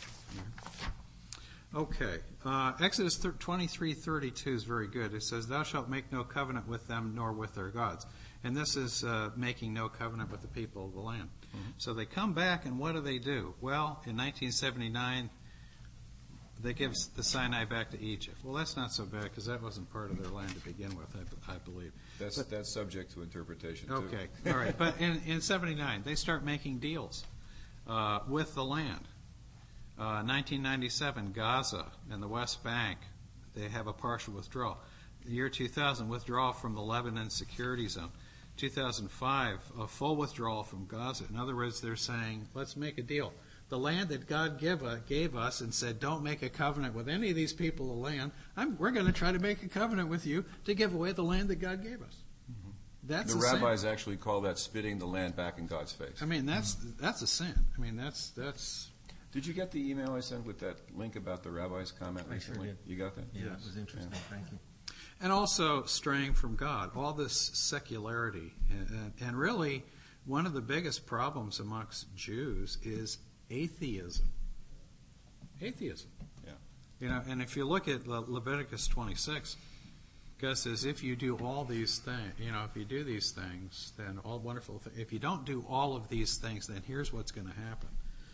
Okay. Uh, Exodus twenty-three thirty-two is very good. It says, "Thou shalt make no covenant with them, nor with their gods." And this is uh, making no covenant with the people of the land. Mm-hmm. So they come back, and what do they do? Well, in nineteen seventy-nine, they give the Sinai back to Egypt. Well, that's not so bad because that wasn't part of their land to begin with, I, I believe. That's But- that's subject to interpretation too. Okay, all right. But in, in seventy-nine, they start making deals uh, with the land. Uh, nineteen ninety-seven, Gaza and the West Bank, they have a partial withdrawal. The year two thousand, withdrawal from the Lebanon Security Zone. two thousand five, a full withdrawal from Gaza. In other words, they're saying, let's make a deal. The land that God give, uh, gave us and said, don't make a covenant with any of these people of land, I'm, we're going to try to make a covenant with you to give away the land that God gave us. Mm-hmm. That's The a sin. rabbis actually call that spitting the land back in God's face. I mean, that's that's a sin. I mean, that's that's. Did you get the email I sent with that link about the rabbi's comment I sure recently? did. You got that? Yeah, Yes. it was interesting. Thank you. And also straying from God, all this secularity. And, and, and really, one of the biggest problems amongst Jews is atheism. Atheism. Yeah. You know, and if you look at Le- Leviticus twenty-six, God says, if you do all these things, you know, if you do these things, then all wonderful things. If you don't do all of these things, then here's what's going to happen.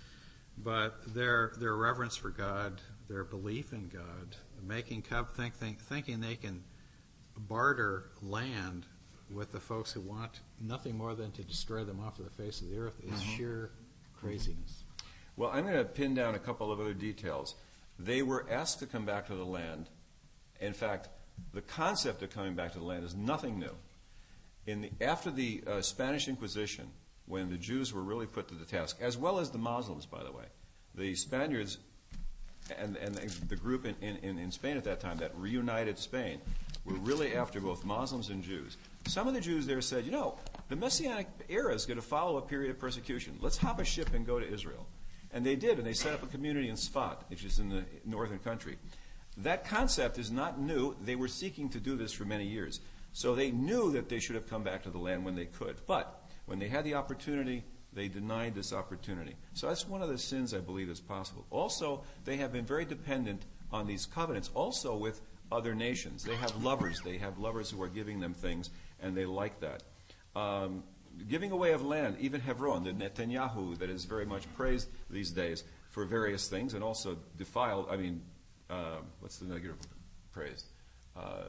But their their reverence for God, their belief in God, making cov- think, think, thinking they can barter land with the folks who want nothing more than to destroy them off of the face of the earth is Mm-hmm. sheer craziness. Well, I'm going to pin down a couple of other details. They were asked to come back to the land. In fact, the concept of coming back to the land is nothing new. In the, after the uh, Spanish Inquisition, when the Jews were really put to the task, as well as the Muslims, by the way, the Spaniards and, and the group in, in, in Spain at that time that reunited Spain were really after both Muslims and Jews. Some of the Jews there said, you know, the Messianic era is going to follow a period of persecution. Let's hop a ship and go to Israel. And they did, and they set up a community in Sfat, which is in the northern country. That concept is not new. They were seeking to do this for many years. So they knew that they should have come back to the land when they could. But when they had the opportunity, they denied this opportunity. So that's one of the sins I believe is possible. Also, they have been very dependent on these covenants, also with other nations. They have lovers. They have lovers who are giving them things, and they like that. Um, giving away of land, even Hebron, the Netanyahu that is very much praised these days for various things, and also defiled, I mean, uh, what's the negative praised? Uh,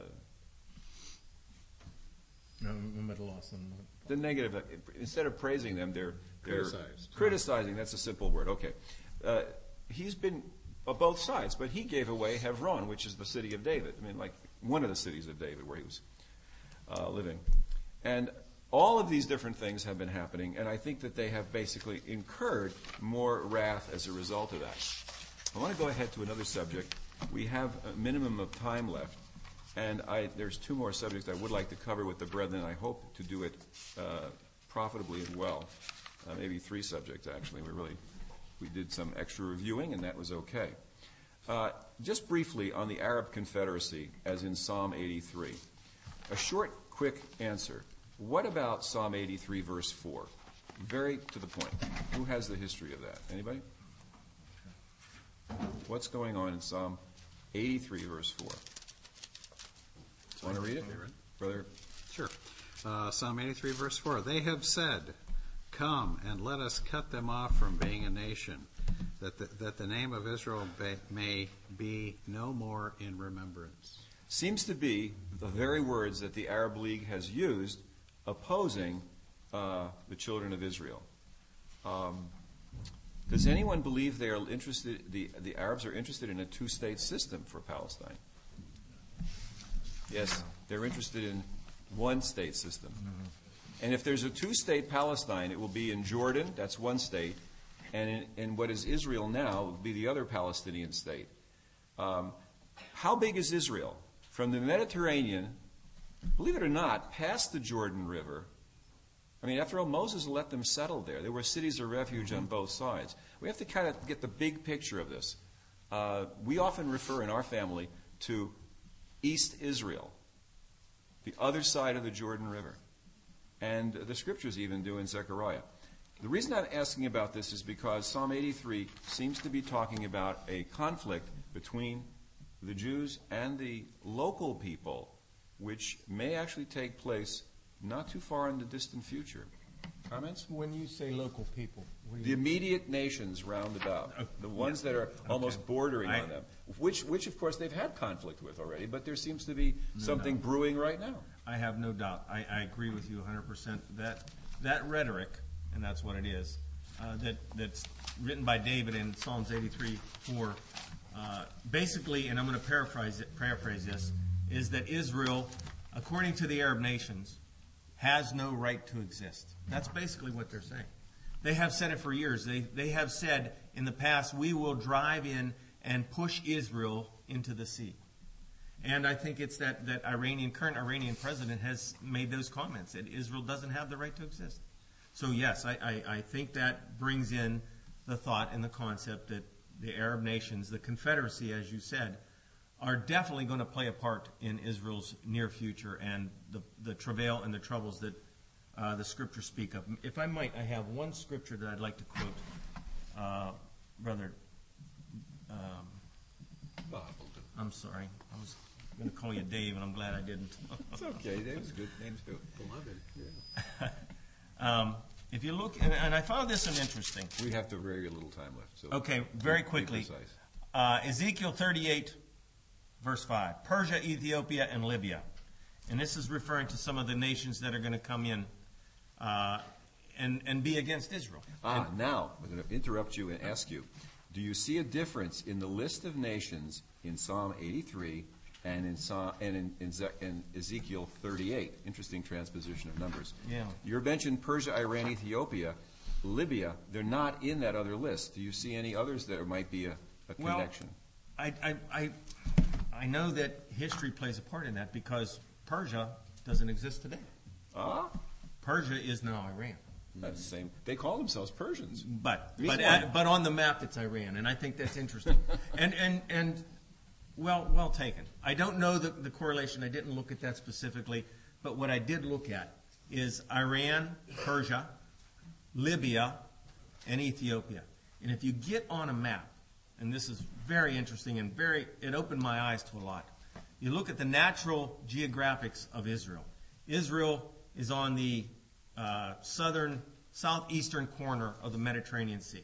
No, I'm at a loss on the negative, uh, instead of praising them, they're, they're Criticized. criticizing. That's a simple word. Okay. Uh, he's been on both sides, but he gave away Hebron, which is the city of David. I mean, like one of the cities of David where he was uh, living. And all of these different things have been happening, and I think that they have basically incurred more wrath as a result of that. I want to go ahead to another subject. We have a minimum of time left, and I, there's two more subjects I would like to cover with the brethren. I hope to do it uh, profitably and well. Uh, maybe three subjects, actually. We really we did some extra reviewing, and that was okay. Uh, just briefly on the Arab Confederacy, as in Psalm eighty-three. A short, quick answer. What about Psalm eighty-three, verse four? Very to the point. Who has the history of that? Anybody? What's going on in Psalm eighty-three, verse four? Want to read it? Brother? Sure. Uh, Psalm eighty-three, verse four. They have said, come and let us cut them off from being a nation, that the, that the name of Israel be, may be no more in remembrance. Seems to be the very words that the Arab League has used opposing uh, the children of Israel. Um, does anyone believe they are interested? The, the Arabs are interested in a two-state system for Palestine? Yes, they're interested in one-state system. And if there's a two-state Palestine, it will be in Jordan, that's one state, and in, in what is Israel now will be the other Palestinian state. Um, how big is Israel? From from the Mediterranean, believe it or not, past the Jordan River. I mean, after all, Moses let them settle there. There were cities of refuge on both sides. We have to kind of get the big picture of this. Uh, we often refer in our family to East Israel, the other side of the Jordan River. And the scriptures even do in Zechariah. The reason I'm asking about this is because Psalm eighty-three seems to be talking about a conflict between the Jews and the local people, which may actually take place not too far in the distant future. Comments? When you say local people, what do The you immediate nations round about, the ones that are almost bordering I- on them, which, which of course they've had conflict with already, but there seems to be something brewing right now. I have no doubt. I, I agree with you one hundred percent. That that rhetoric, and that's what it is, uh, that that's written by David in Psalms eighty-three four, uh, basically, and I'm going to paraphrase it, paraphrase this, is that Israel, according to the Arab nations, has no right to exist. That's basically what they're saying. They have said it for years. They they have said in the past, we will drive in and push Israel into the sea. And I think it's that, that Iranian, current Iranian president has made those comments, that Israel doesn't have the right to exist. So yes, I, I, I think that brings in the thought and the concept that the Arab nations, the Confederacy, as you said, are definitely going to play a part in Israel's near future and the, the travail and the troubles that uh, the scriptures speak of. If I might, I have one scripture that I'd like to quote, uh, Brother. Um, I'm sorry. I was going to call you Dave, and I'm glad I didn't. It's okay. Dave's a good name too. Beloved. Yeah. um, if you look, and, and I found this one interesting. We have to very little time left. So Okay, very be quickly. precise. Uh, Ezekiel thirty-eight, verse five. Persia, Ethiopia, and Libya. And this is referring to some of the nations that are going to come in uh, and, and be against Israel. Ah, now, I'm going to interrupt you and ask you, do you see a difference in the list of nations in Psalm eighty-three and in, Psalm, and in, in, Ze- in Ezekiel thirty-eight? Interesting transposition of numbers. Yeah. You mentioned Persia, Iran, Ethiopia, Libya. They're not in that other list. Do you see any others that might be a, a Well, connection? I, I, I, I know that history plays a part in that because Persia doesn't exist today. Ah, Persia is now Iran. that's the same. They call themselves Persians. But Me but too. at, but on the map it's Iran, and I think that's interesting. and and and well well taken. I don't know the, the correlation. I didn't look at that specifically, but what I did look at is Iran, Persia, Libya, and Ethiopia. And if you get on a map, and this is very interesting and very it opened my eyes to a lot. You look at the natural geographics of Israel. Israel is on the uh, southern, southeastern corner of the Mediterranean Sea.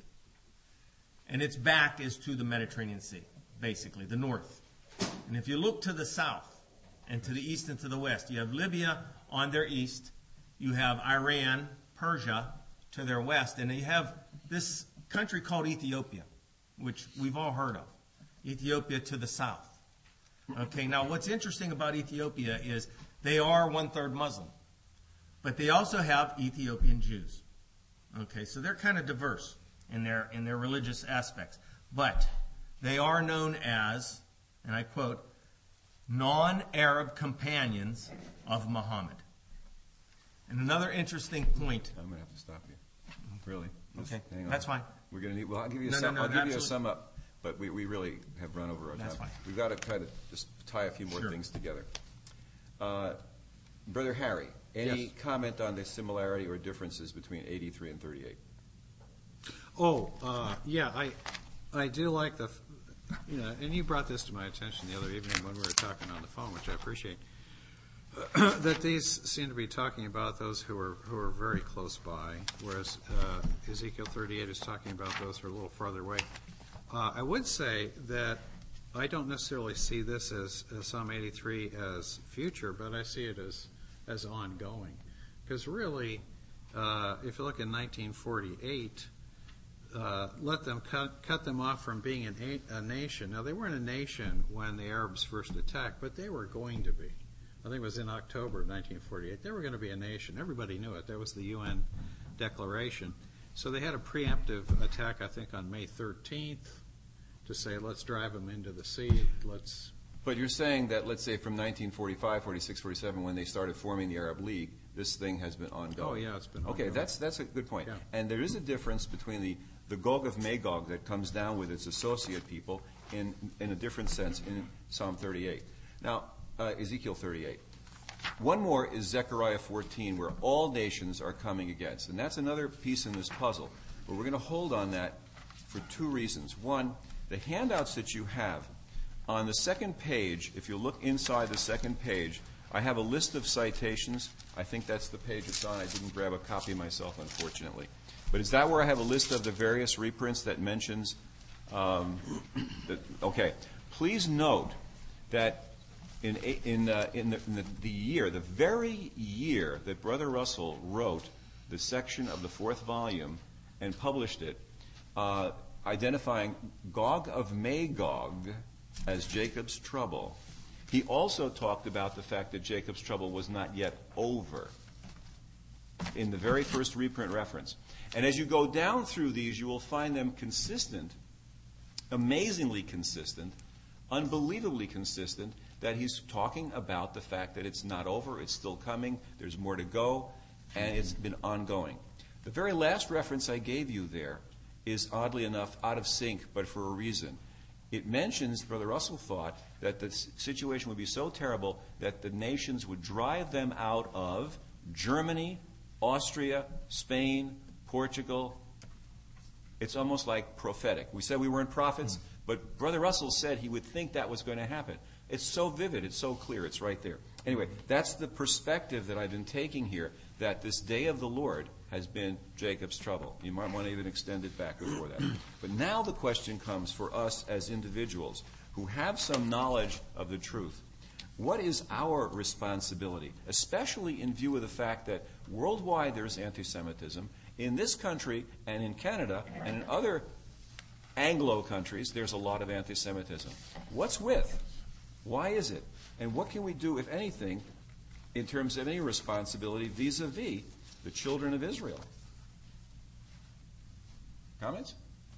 And its back is to the Mediterranean Sea, basically, the north. And if you look to the south and to the east and to the west, you have Libya on their east, you have Iran, Persia to their west, and you have this country called Ethiopia, which we've all heard of. Ethiopia to the south. Okay, now what's interesting about Ethiopia is they are one-third Muslim, but they also have Ethiopian Jews. Okay, so they're kind of diverse in their in their religious aspects, but they are known as, and I quote, non-Arab companions of Muhammad. And another interesting point. I'm going to have to stop you. Really? Just Okay, hang on. that's fine. We're going to need. Well, I'll give you a No, sum. no, no, I'll give you a absolutely. sum up. But we, we really have run over our That's time. fine. We've got to try to just tie a few more Sure. things together. Uh, Brother Harry, any Yes. comment on the similarity or differences between eighty-three and thirty-eight? Oh, uh, yeah, I, I do like the, you know, and you brought this to my attention the other evening when we were talking on the phone, which I appreciate, that these seem to be talking about those who are who are very close by, whereas uh, Ezekiel thirty-eight is talking about those who are a little farther away. Uh, I would say that I don't necessarily see this as, as Psalm eighty-three as future, but I see it as as ongoing, because really, uh, if you look in nineteen forty-eight. Uh, let them cut, cut them off from being an, a, a nation. Now, they weren't a nation when the Arabs first attacked, but they were going to be. I think it was in October of nineteen forty-eight. They were going to be a nation. Everybody knew it. That was the U N declaration. So they had a preemptive attack, I think, on May thirteenth to say, let's drive them into the sea. Let's But you're saying that, let's say, from nineteen forty-five, forty-six, forty-seven, when they started forming the Arab League, this thing has been ongoing. Oh, yeah, it's been Okay, ongoing. that's that's a good point. Yeah. And there is a difference between the, the Gog of Magog that comes down with its associate people in, in a different sense in Psalm thirty-eight. Now, uh, Ezekiel thirty-eight. One more is Zechariah fourteen, where all nations are coming against. And that's another piece in this puzzle. But we're going to hold on that for two reasons. One, the handouts that you have, on the second page, if you look inside the second page, I have a list of citations. I think that's the page it's on. I didn't grab a copy myself, unfortunately. But is that where I have a list of the various reprints that mentions? Um, that, okay. Please note that in in uh, in, the, in the, the year, the very year that Brother Russell wrote the section of the fourth volume and published it, uh, identifying Gog of Magog as Jacob's trouble, he also talked about the fact that Jacob's trouble was not yet over in the very first reprint reference. And as you go down through these, you will find them consistent, amazingly consistent, unbelievably consistent, that he's talking about the fact that it's not over, it's still coming, there's more to go, and it's been ongoing. The very last reference I gave you there is, oddly enough, out of sync, but for a reason. It mentions, Brother Russell thought, that the situation would be so terrible that the nations would drive them out of Germany, Austria, Spain, Portugal. It's almost like prophetic. We said we weren't prophets, but Brother Russell said he would think that was going to happen. It's so vivid, it's so clear, it's right there. Anyway, that's the perspective that I've been taking here, that this day of the Lord has been Jacob's trouble. You might want to even extend it back before that. But now the question comes for us as individuals who have some knowledge of the truth. What is our responsibility, especially in view of the fact that worldwide there's anti-Semitism? In this country and in Canada and in other Anglo countries, there's a lot of anti-Semitism. What's with? Why is it? And what can we do, if anything, in terms of any responsibility vis-a-vis the children of Israel? Comments?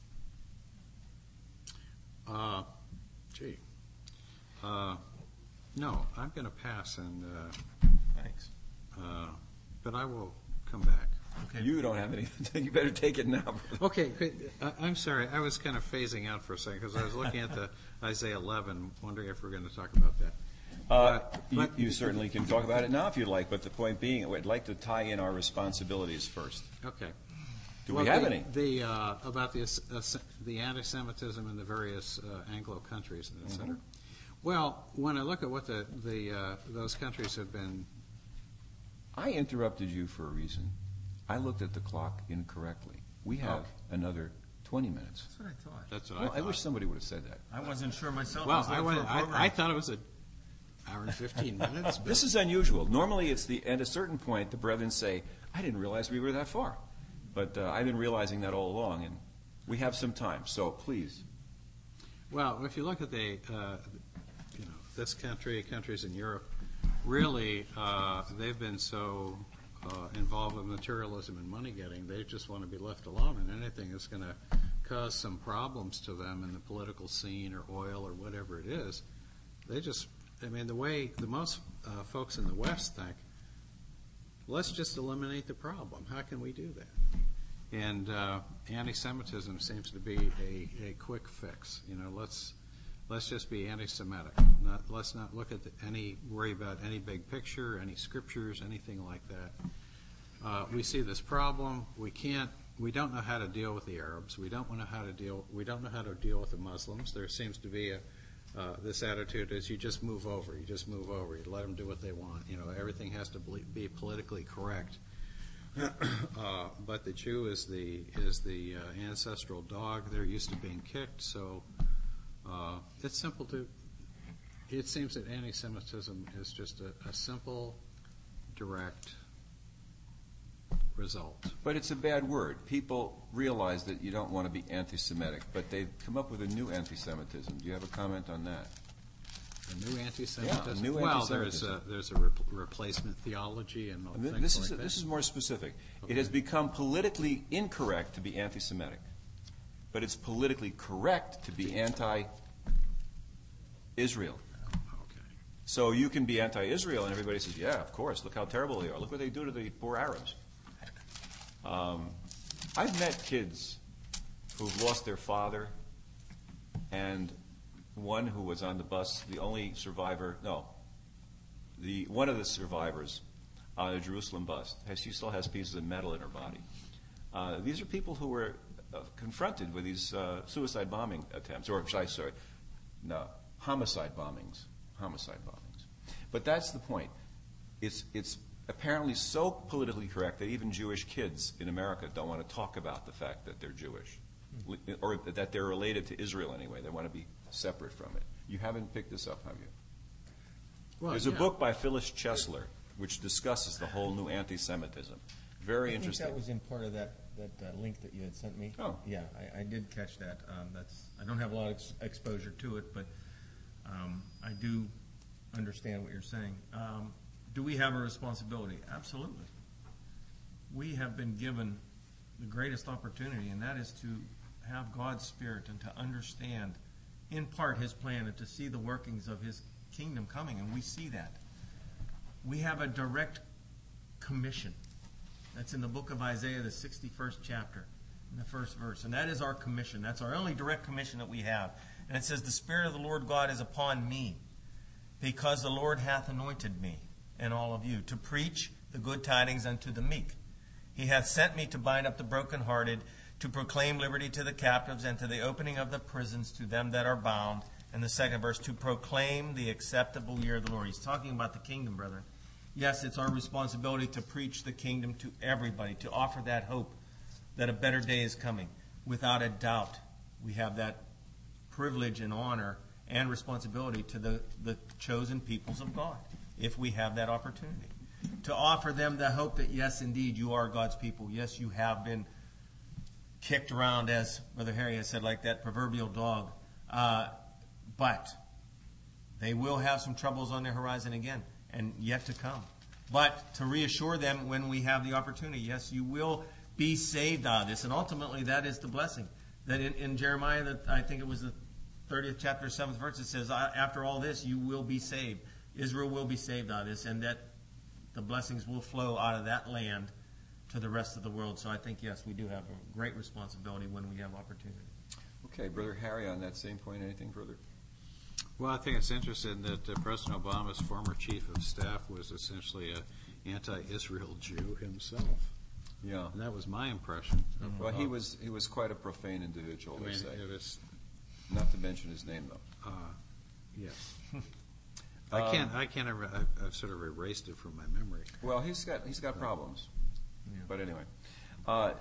Uh, gee. Uh, no, I'm going to pass, and uh, Thanks. uh, but I will come back. Okay. You don't have anything. You better take it now, brother. Okay, good. I- I'm sorry. I was kind of phasing out for a second because I was looking at the Isaiah eleven, wondering if we're going to talk about that. Uh, But- you, but- you certainly can talk about it now if you'd like, but the point being, I'd like to tie in our responsibilities first. Okay. Do Well, we have the, any? The uh, about the uh, the anti-Semitism in the various uh, Anglo countries, et cetera. Mm-hmm. Well, when I look at what the the uh, those countries have been, I interrupted you for a reason. I looked at the clock incorrectly. We have another twenty minutes. That's what I thought. that's what Well, I I thought. wish somebody would have said that. I wasn't sure myself. well, was I, looking went, for a I, program. I thought it was an hour and fifteen minutes. But This is unusual. Normally, it's the at a certain point the brethren say, "I didn't realize we were that far," but uh, I've been realizing that all along, and we have some time. So please, Well, if you look at the, uh, you know, this country, countries in Europe, really, uh, they've been so uh, involved with materialism and money getting, they just want to be left alone, and anything that's going to cause some problems to them in the political scene or oil or whatever it is, they just, I mean, the way the most uh, folks in the West think, let's just eliminate the problem. How can we do that? And uh, anti-Semitism seems to be a, a quick fix. You know, let's let's just be anti-Semitic. Not, let's not look at the, any worry about any big picture, any scriptures, anything like that. Uh, we see this problem. We can't. We don't know how to deal with the Arabs. We don't know how to deal. We don't know how to deal with the Muslims. There seems to be a uh, this attitude is you just move over. You just move over. You let them do what they want. You know, everything has to be politically correct. Uh, but the Jew is the is the uh, ancestral dog. They're used to being kicked, so uh, it's simple to. It seems that anti-Semitism is just a, a simple, direct result. but it's a bad word. People realize that you don't want to be anti-Semitic, but they've come up with a new anti-Semitism. Do you have a comment on that? A new anti-Semitism. Yeah, a new well, there's anti-Semitism. a there's a re- replacement theology and all Th- things This like is that. this is more specific. Okay. It has become politically incorrect to be anti-Semitic, but it's politically correct to be anti-Israel. So you can be anti-Israel, and everybody says, yeah, of course, look how terrible they are. Look what they do to the poor Arabs. Um, I've met kids who've lost their father, and one who was on the bus, the only survivor, no, the one of the survivors on a Jerusalem bus, she still has pieces of metal in her body. Uh, these are people who were uh, confronted with these uh, suicide bombing attempts, or should I say, no, homicide bombings, homicide bombings. But that's the point. It's it's apparently so politically correct that even Jewish kids in America don't want to talk about the fact that they're Jewish, mm-hmm. or that they're related to Israel anyway. They want to be separate from it. You haven't picked this up, have you? Well, There's yeah. a book by Phyllis Chesler which discusses the whole new anti-Semitism. Very I interesting. think that was in part of that, that uh, link that you had sent me. Oh. Yeah, I, I did catch that. Um, that's I don't have a lot of ex- exposure to it, but um, I do understand what you're saying. Um, do we have a responsibility? Absolutely. We have been given the greatest opportunity, and that is to have God's Spirit and to understand, in part, His plan and to see the workings of His kingdom coming, and we see that. We have a direct commission. That's in the book of Isaiah, the sixty-first chapter, in the first verse. And that is our commission. That's our only direct commission that we have. And it says, the Spirit of the Lord God is upon me, because the Lord hath anointed me and all of you to preach the good tidings unto the meek. He hath sent me to bind up the brokenhearted, to proclaim liberty to the captives, and to the opening of the prisons to them that are bound. And the second verse, to proclaim the acceptable year of the Lord. He's talking about the kingdom, brethren. Yes, it's our responsibility to preach the kingdom to everybody, to offer that hope that a better day is coming. Without a doubt, we have that privilege and honor and responsibility to the, the chosen peoples of God, if we have that opportunity. To offer them the hope that, yes, indeed, you are God's people. Yes, you have been kicked around, as Brother Harry has said, like that proverbial dog. Uh, but they will have some troubles on their horizon again, and yet to come. But to reassure them when we have the opportunity, yes, you will be saved out of this. And ultimately, that is the blessing. That in, in Jeremiah, that I think it was the thirtieth chapter, seventh verse, it says, after all this, you will be saved. Israel will be saved out of this, and that the blessings will flow out of that land to the rest of the world. So I think, yes, we do have a great responsibility when we have opportunity. Okay, Brother Harry, on that same point, anything further? Well, I think it's interesting that uh, President Obama's former chief of staff was essentially an anti-Israel Jew himself. Yeah. And that was my impression. Of, Well, he of- was he was quite a profane individual, I they mean, say. it was, Not to mention his name, though. uh, yes. I can't, I can't, ever, I've, I've sort of erased it from my memory. Well, he's got he's got problems. Yeah. But anyway, uh,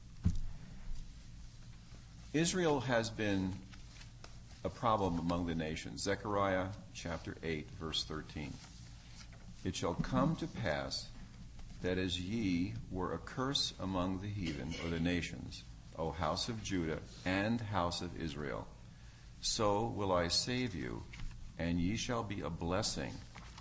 Israel has been a problem among the nations. Zechariah chapter eight, verse thirteen. It shall come to pass that as ye were a curse among the heathen, or the nations, O house of Judah and house of Israel, so will I save you, and ye shall be a blessing.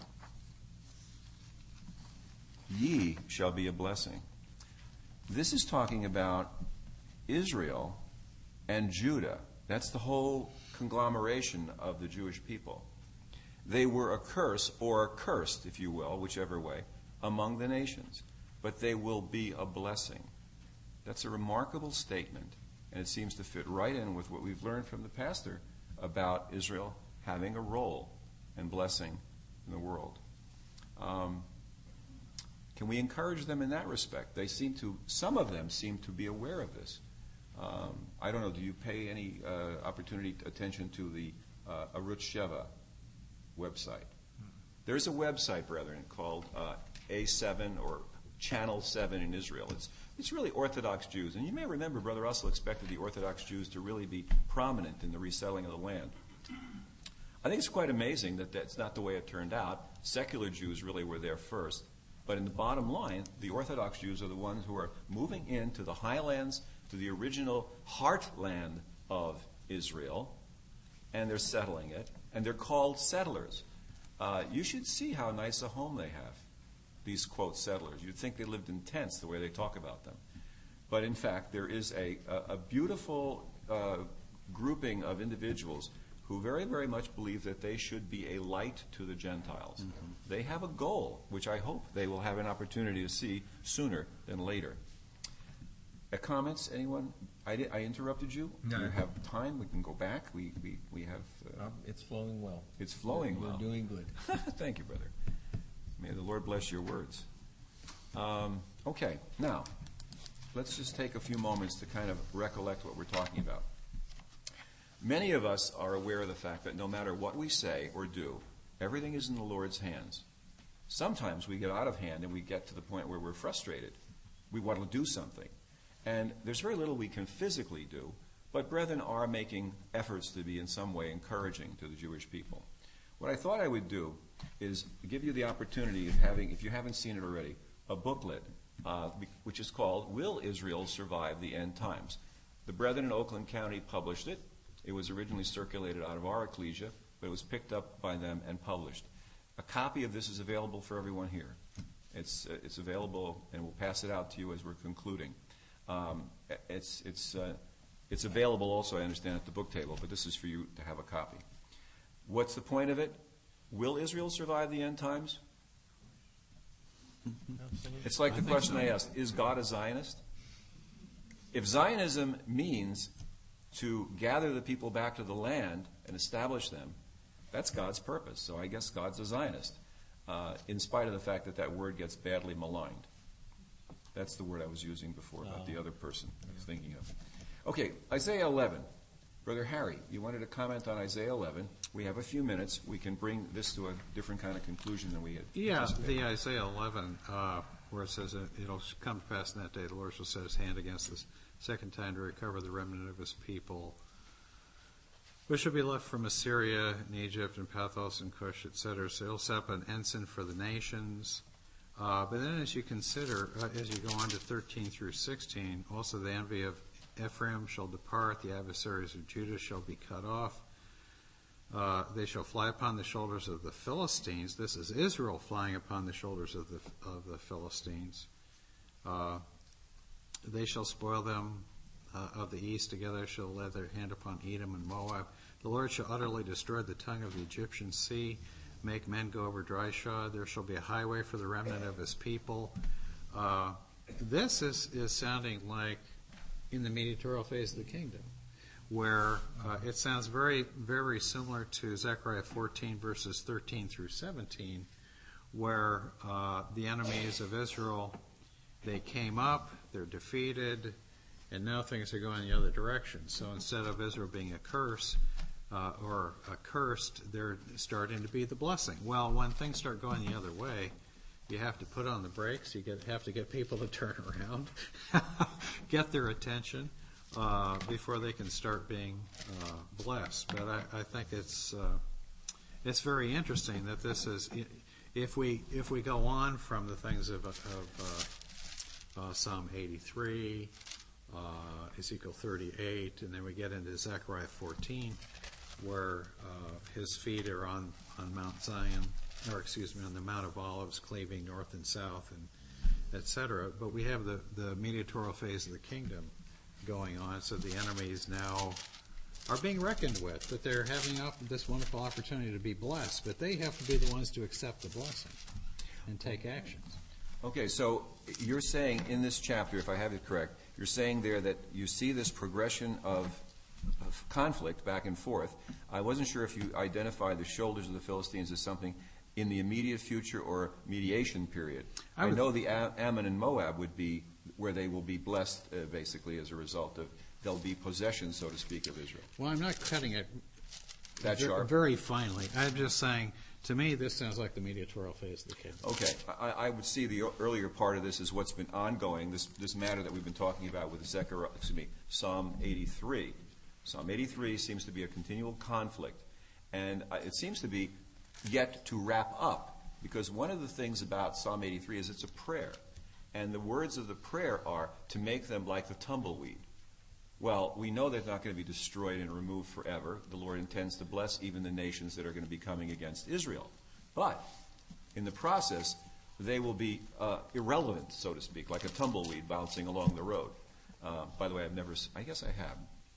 Ye shall be a blessing. This is talking about Israel and Judah. That's the whole conglomeration of the Jewish people. They were a curse, or cursed, if you will, whichever way, among the nations. But they will be a blessing. That's a remarkable statement, and it seems to fit right in with what we've learned from the pastor about Israel having a role and blessing in the world. Um, can we encourage them in that respect? They seem to, some of them seem to be aware of this. Um, I don't know, do you pay any uh, opportunity, attention to the uh, Arutz Sheva website? There's a website, brethren, called uh, A seven or Channel seven in Israel. It's it's really Orthodox Jews. And you may remember Brother Russell expected the Orthodox Jews to really be prominent in the resettling of the land. I think it's quite amazing that that's not the way it turned out. Secular Jews really were there first. But in the bottom line, the Orthodox Jews are the ones who are moving into the highlands, to the original heartland of Israel, and they're settling it. And they're called settlers. Uh, you should see how nice a home they have, these, quote, settlers. You'd think they lived in tents the way they talk about them. But in fact, there is a, a, a beautiful uh, grouping of individuals who very, very much believe that they should be a light to the Gentiles. Mm-hmm. They have a goal, which I hope they will have an opportunity to see sooner than later. Uh, comments, anyone? I, did, I interrupted you. No. You have time. We can go back. We we, we have. Uh, Um, it's flowing well. it's flowing We're well. doing good. Thank you, brother. May the Lord bless your words. Um, okay, now let's just take a few moments to kind of recollect what we're talking about. Many of us are aware of the fact that no matter what we say or do, everything is in the Lord's hands. Sometimes we get out of hand and we get to the point where we're frustrated. We want to do something. And there's very little we can physically do, but brethren are making efforts to be in some way encouraging to the Jewish people. What I thought I would do is give you the opportunity of having, if you haven't seen it already, a booklet, uh, which is called Will Israel Survive the End Times? The brethren in Oakland County published it. It was originally circulated out of our ecclesia, but it was picked up by them and published. A copy of this is available for everyone here. It's uh, it's available, and we'll pass it out to you as we're concluding. Um, it's it's uh, it's available also, I understand, at the book table, but this is for you to have a copy. What's the point of it? Will Israel survive the end times? It's like the question I asked, is God a Zionist? If Zionism means to gather the people back to the land and establish them, that's God's purpose. So I guess God's a Zionist, uh, in spite of the fact that that word gets badly maligned. That's the word I was using before, not the other person I was thinking of. Okay, Isaiah eleven. Brother Harry, you wanted to comment on Isaiah eleven. We have a few minutes. We can bring this to a different kind of conclusion than we had. Yeah, the Isaiah eleven, uh, where it says, uh, it'll come to pass in that day, the Lord shall set his hand against this second time to recover the remnant of his people, which shall be left from Assyria and Egypt and Pathos and Cush, et cetera. So he'll set up an ensign for the nations. Uh, but then as you consider, uh, as you go on to thirteen through sixteen, also the envy of Ephraim shall depart, the adversaries of Judah shall be cut off. Uh, they shall fly upon the shoulders of the Philistines. This is Israel flying upon the shoulders of the of the Philistines. Uh, they shall spoil them uh, of the east. Together shall lay their hand upon Edom and Moab. The Lord shall utterly destroy the tongue of the Egyptian sea, make men go over dry shod. There shall be a highway for the remnant of his people. Uh, this is, is sounding like in the mediatorial phase of the kingdom, where uh, it sounds very, very similar to Zechariah fourteen, verses thirteen through seventeen, where uh, the enemies of Israel, they came up, they're defeated, and now things are going the other direction. So instead of Israel being a curse, uh, or accursed, they're starting to be the blessing. Well, when things start going the other way, you have to put on the brakes. You get, have to get people to turn around, get their attention uh, before they can start being uh, blessed. But I, I think it's uh, it's very interesting that this is, if we if we go on from the things of, of uh, uh, Psalm eighty-three, uh, Ezekiel thirty-eight, and then we get into Zechariah fourteen, where uh, his feet are on, on Mount Zion, or excuse me, on the Mount of Olives, cleaving north and south, and et cetera. But we have the, the mediatorial phase of the kingdom going on, so the enemies now are being reckoned with, that they're having op- this wonderful opportunity to be blessed, but they have to be the ones to accept the blessing and take actions. Okay, so you're saying in this chapter, if I have it correct, you're saying there that you see this progression of, of conflict back and forth. I wasn't sure if you identified the shoulders of the Philistines as something in the immediate future or mediation period. I, I know the Am- Ammon and Moab would be where they will be blessed, uh, basically, as a result of, they'll be possession, so to speak, of Israel. Well, I'm not cutting it that v- sharp? very finely. I'm just saying, to me, this sounds like the mediatorial phase of the kingdom. Okay. I, I would see the earlier part of this as what's been ongoing, this, this matter that we've been talking about with Zechariah, excuse me, Psalm eighty-three. Psalm eighty-three seems to be a continual conflict, and uh, it seems to be yet to wrap up, because one of the things about Psalm eighty-three is it's a prayer, and the words of the prayer are to make them like the tumbleweed. Well, we know they're not going to be destroyed and removed forever. The Lord intends to bless even the nations that are going to be coming against Israel. But in the process, they will be uh, irrelevant, so to speak, like a tumbleweed bouncing along the road. Uh, by the way, I've never, I guess I have.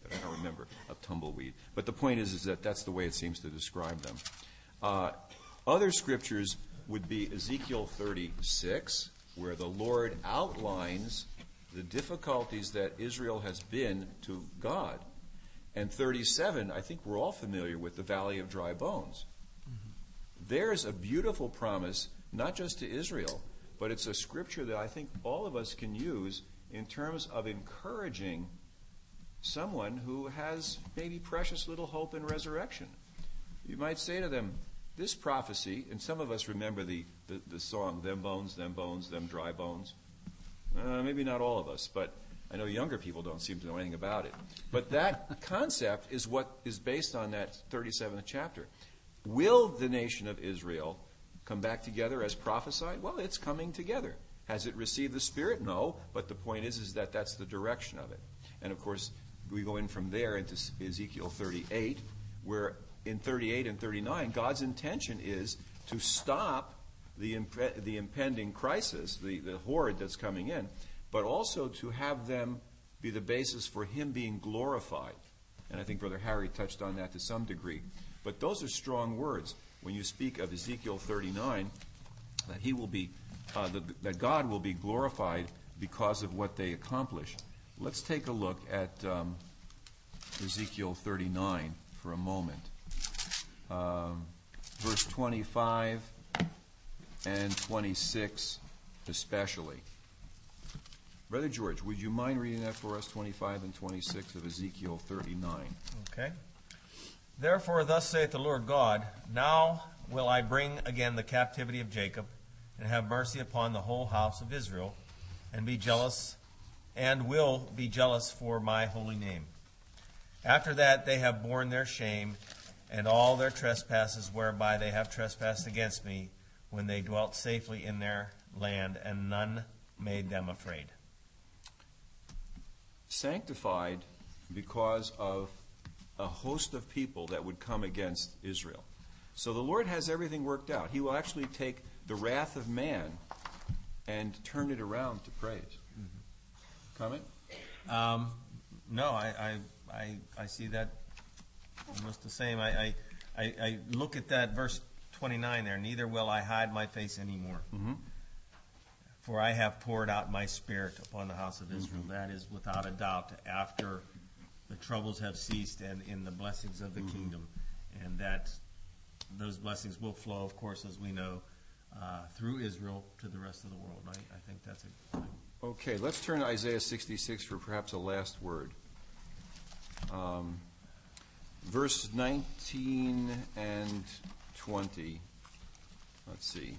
I don't remember, a tumbleweed. But the point is, is that that's the way it seems to describe them. Uh, other scriptures would be Ezekiel thirty-six, where the Lord outlines the difficulties that Israel has been to God. And thirty-seven, I think we're all familiar with the Valley of Dry Bones. Mm-hmm. There's a beautiful promise, not just to Israel, but it's a scripture that I think all of us can use in terms of encouraging someone who has maybe precious little hope in resurrection. You might say to them, this prophecy, and some of us remember the, the, the song, them bones, them bones, them dry bones. Uh, maybe not all of us, but I know younger people don't seem to know anything about it. But that concept is what is based on that thirty-seventh chapter. Will the nation of Israel come back together as prophesied? Well, it's coming together. Has it received the Spirit? No, but the point is, is that that's the direction of it. And of course, we go in from there into Ezekiel thirty-eight, where in thirty-eight and thirty-nine, God's intention is to stop the imp- the impending crisis, the, the horde that's coming in, but also to have them be the basis for Him being glorified. And I think Brother Harry touched on that to some degree. But those are strong words. When you speak of Ezekiel thirty-nine, that He will be, uh, the, that God will be glorified because of what they accomplish. Let's take a look at um, Ezekiel thirty-nine for a moment. Um, verse twenty-five and twenty-six especially. Brother George, would you mind reading that for us, twenty-five and twenty-six of Ezekiel thirty-nine? Okay. Therefore, thus saith the Lord God, now will I bring again the captivity of Jacob, and have mercy upon the whole house of Israel, and be jealous, and will be jealous for my holy name. After that they have borne their shame, and all their trespasses whereby they have trespassed against me, when they dwelt safely in their land, and none made them afraid. Sanctified because of a host of people that would come against Israel. So the Lord has everything worked out. He will actually take the wrath of man and turn it around to praise. Mm-hmm. Comment? Um, no, I, I, I, I see that almost the same. I, I, I, I look at that verse twenty-nine there. Neither will I hide my face anymore. Mm-hmm. For I have poured out my Spirit upon the house of Israel. Mm-hmm. That is without a doubt after the troubles have ceased and in the blessings of the mm-hmm. kingdom. And that those blessings will flow, of course, as we know, uh, through Israel to the rest of the world. I, I think that's a good. Okay, let's turn to Isaiah sixty-six for perhaps a last word. Um, verse nineteen and twenty. Let's see.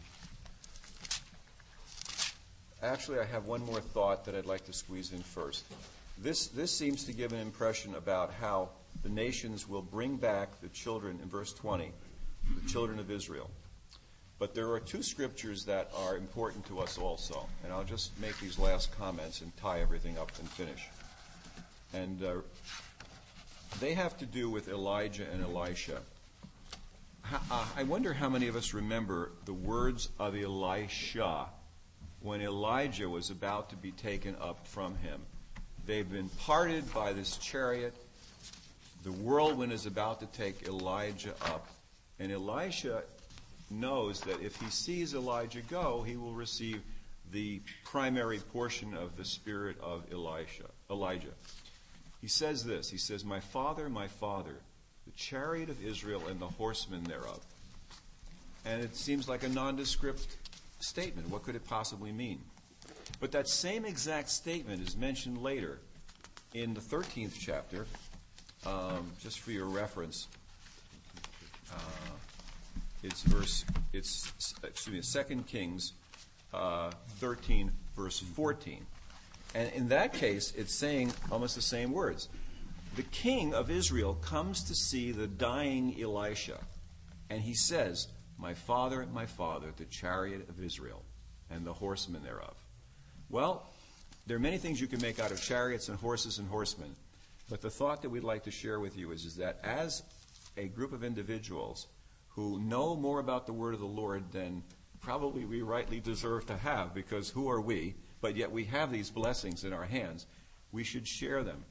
Actually, I have one more thought that I'd like to squeeze in first. This, this seems to give an impression about how the nations will bring back the children, in verse twenty, the children of Israel. But there are two scriptures that are important to us also. And I'll just make these last comments and tie everything up and finish. And uh, they have to do with Elijah and Elisha. I wonder how many of us remember the words of Elisha when Elijah was about to be taken up from him. They've been parted by this chariot. The whirlwind is about to take Elijah up. And Elisha knows that if he sees Elijah go, he will receive the primary portion of the spirit of Elisha, Elijah. He says this, he says, "My father, my father, the chariot of Israel and the horsemen thereof." And it seems like a nondescript statement. What could it possibly mean? But that same exact statement is mentioned later in the thirteenth chapter, um, just for your reference. Uh, it's verse, it's, excuse me, Second Kings uh, thirteen, verse fourteen. And in that case, it's saying almost the same words. The king of Israel comes to see the dying Elisha, and he says, "My father, my father, the chariot of Israel, and the horsemen thereof." Well, there are many things you can make out of chariots and horses and horsemen, but the thought that we'd like to share with you is, is that as a group of individuals who know more about the word of the Lord than probably we rightly deserve to have, because who are we, but yet we have these blessings in our hands, we should share them.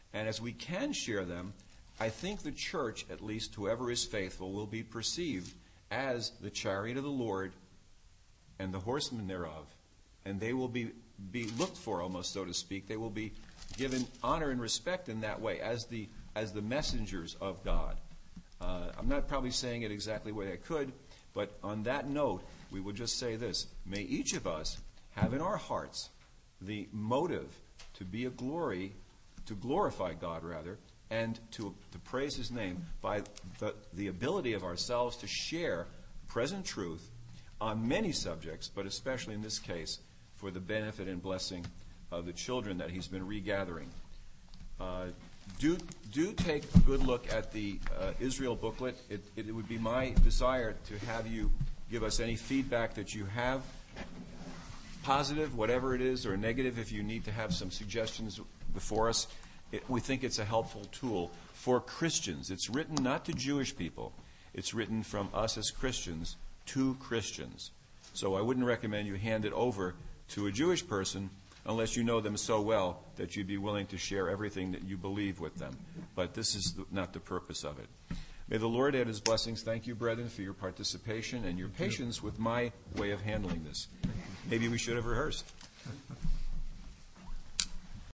And as we can share them, I think the church, at least whoever is faithful, will be perceived as the chariot of the Lord and the horsemen thereof. And they will be, be looked for, almost so to speak. They will be given honor and respect in that way as the, as the messengers of God. Uh, I'm not probably saying it exactly the way I could, but on that note, we will just say this. May each of us have in our hearts the motive to be a glory, to glorify God, rather, and to, to praise His name by the, the ability of ourselves to share present truth on many subjects, but especially in this case for the benefit and blessing of the children that He's been regathering. Uh, do do take a good look at the uh, Israel booklet. It, it, it would be my desire to have you give us any feedback that you have, positive, whatever it is, or negative if you need to have some suggestions before us. It, we think it's a helpful tool for Christians. It's written not to Jewish people. It's written from us as Christians to Christians. So I wouldn't recommend you hand it over to a Jewish person unless you know them so well that you'd be willing to share everything that you believe with them. But this is the, not the purpose of it. May the Lord add His blessings. Thank you, brethren, for your participation and your patience with my way of handling this. Maybe we should have rehearsed.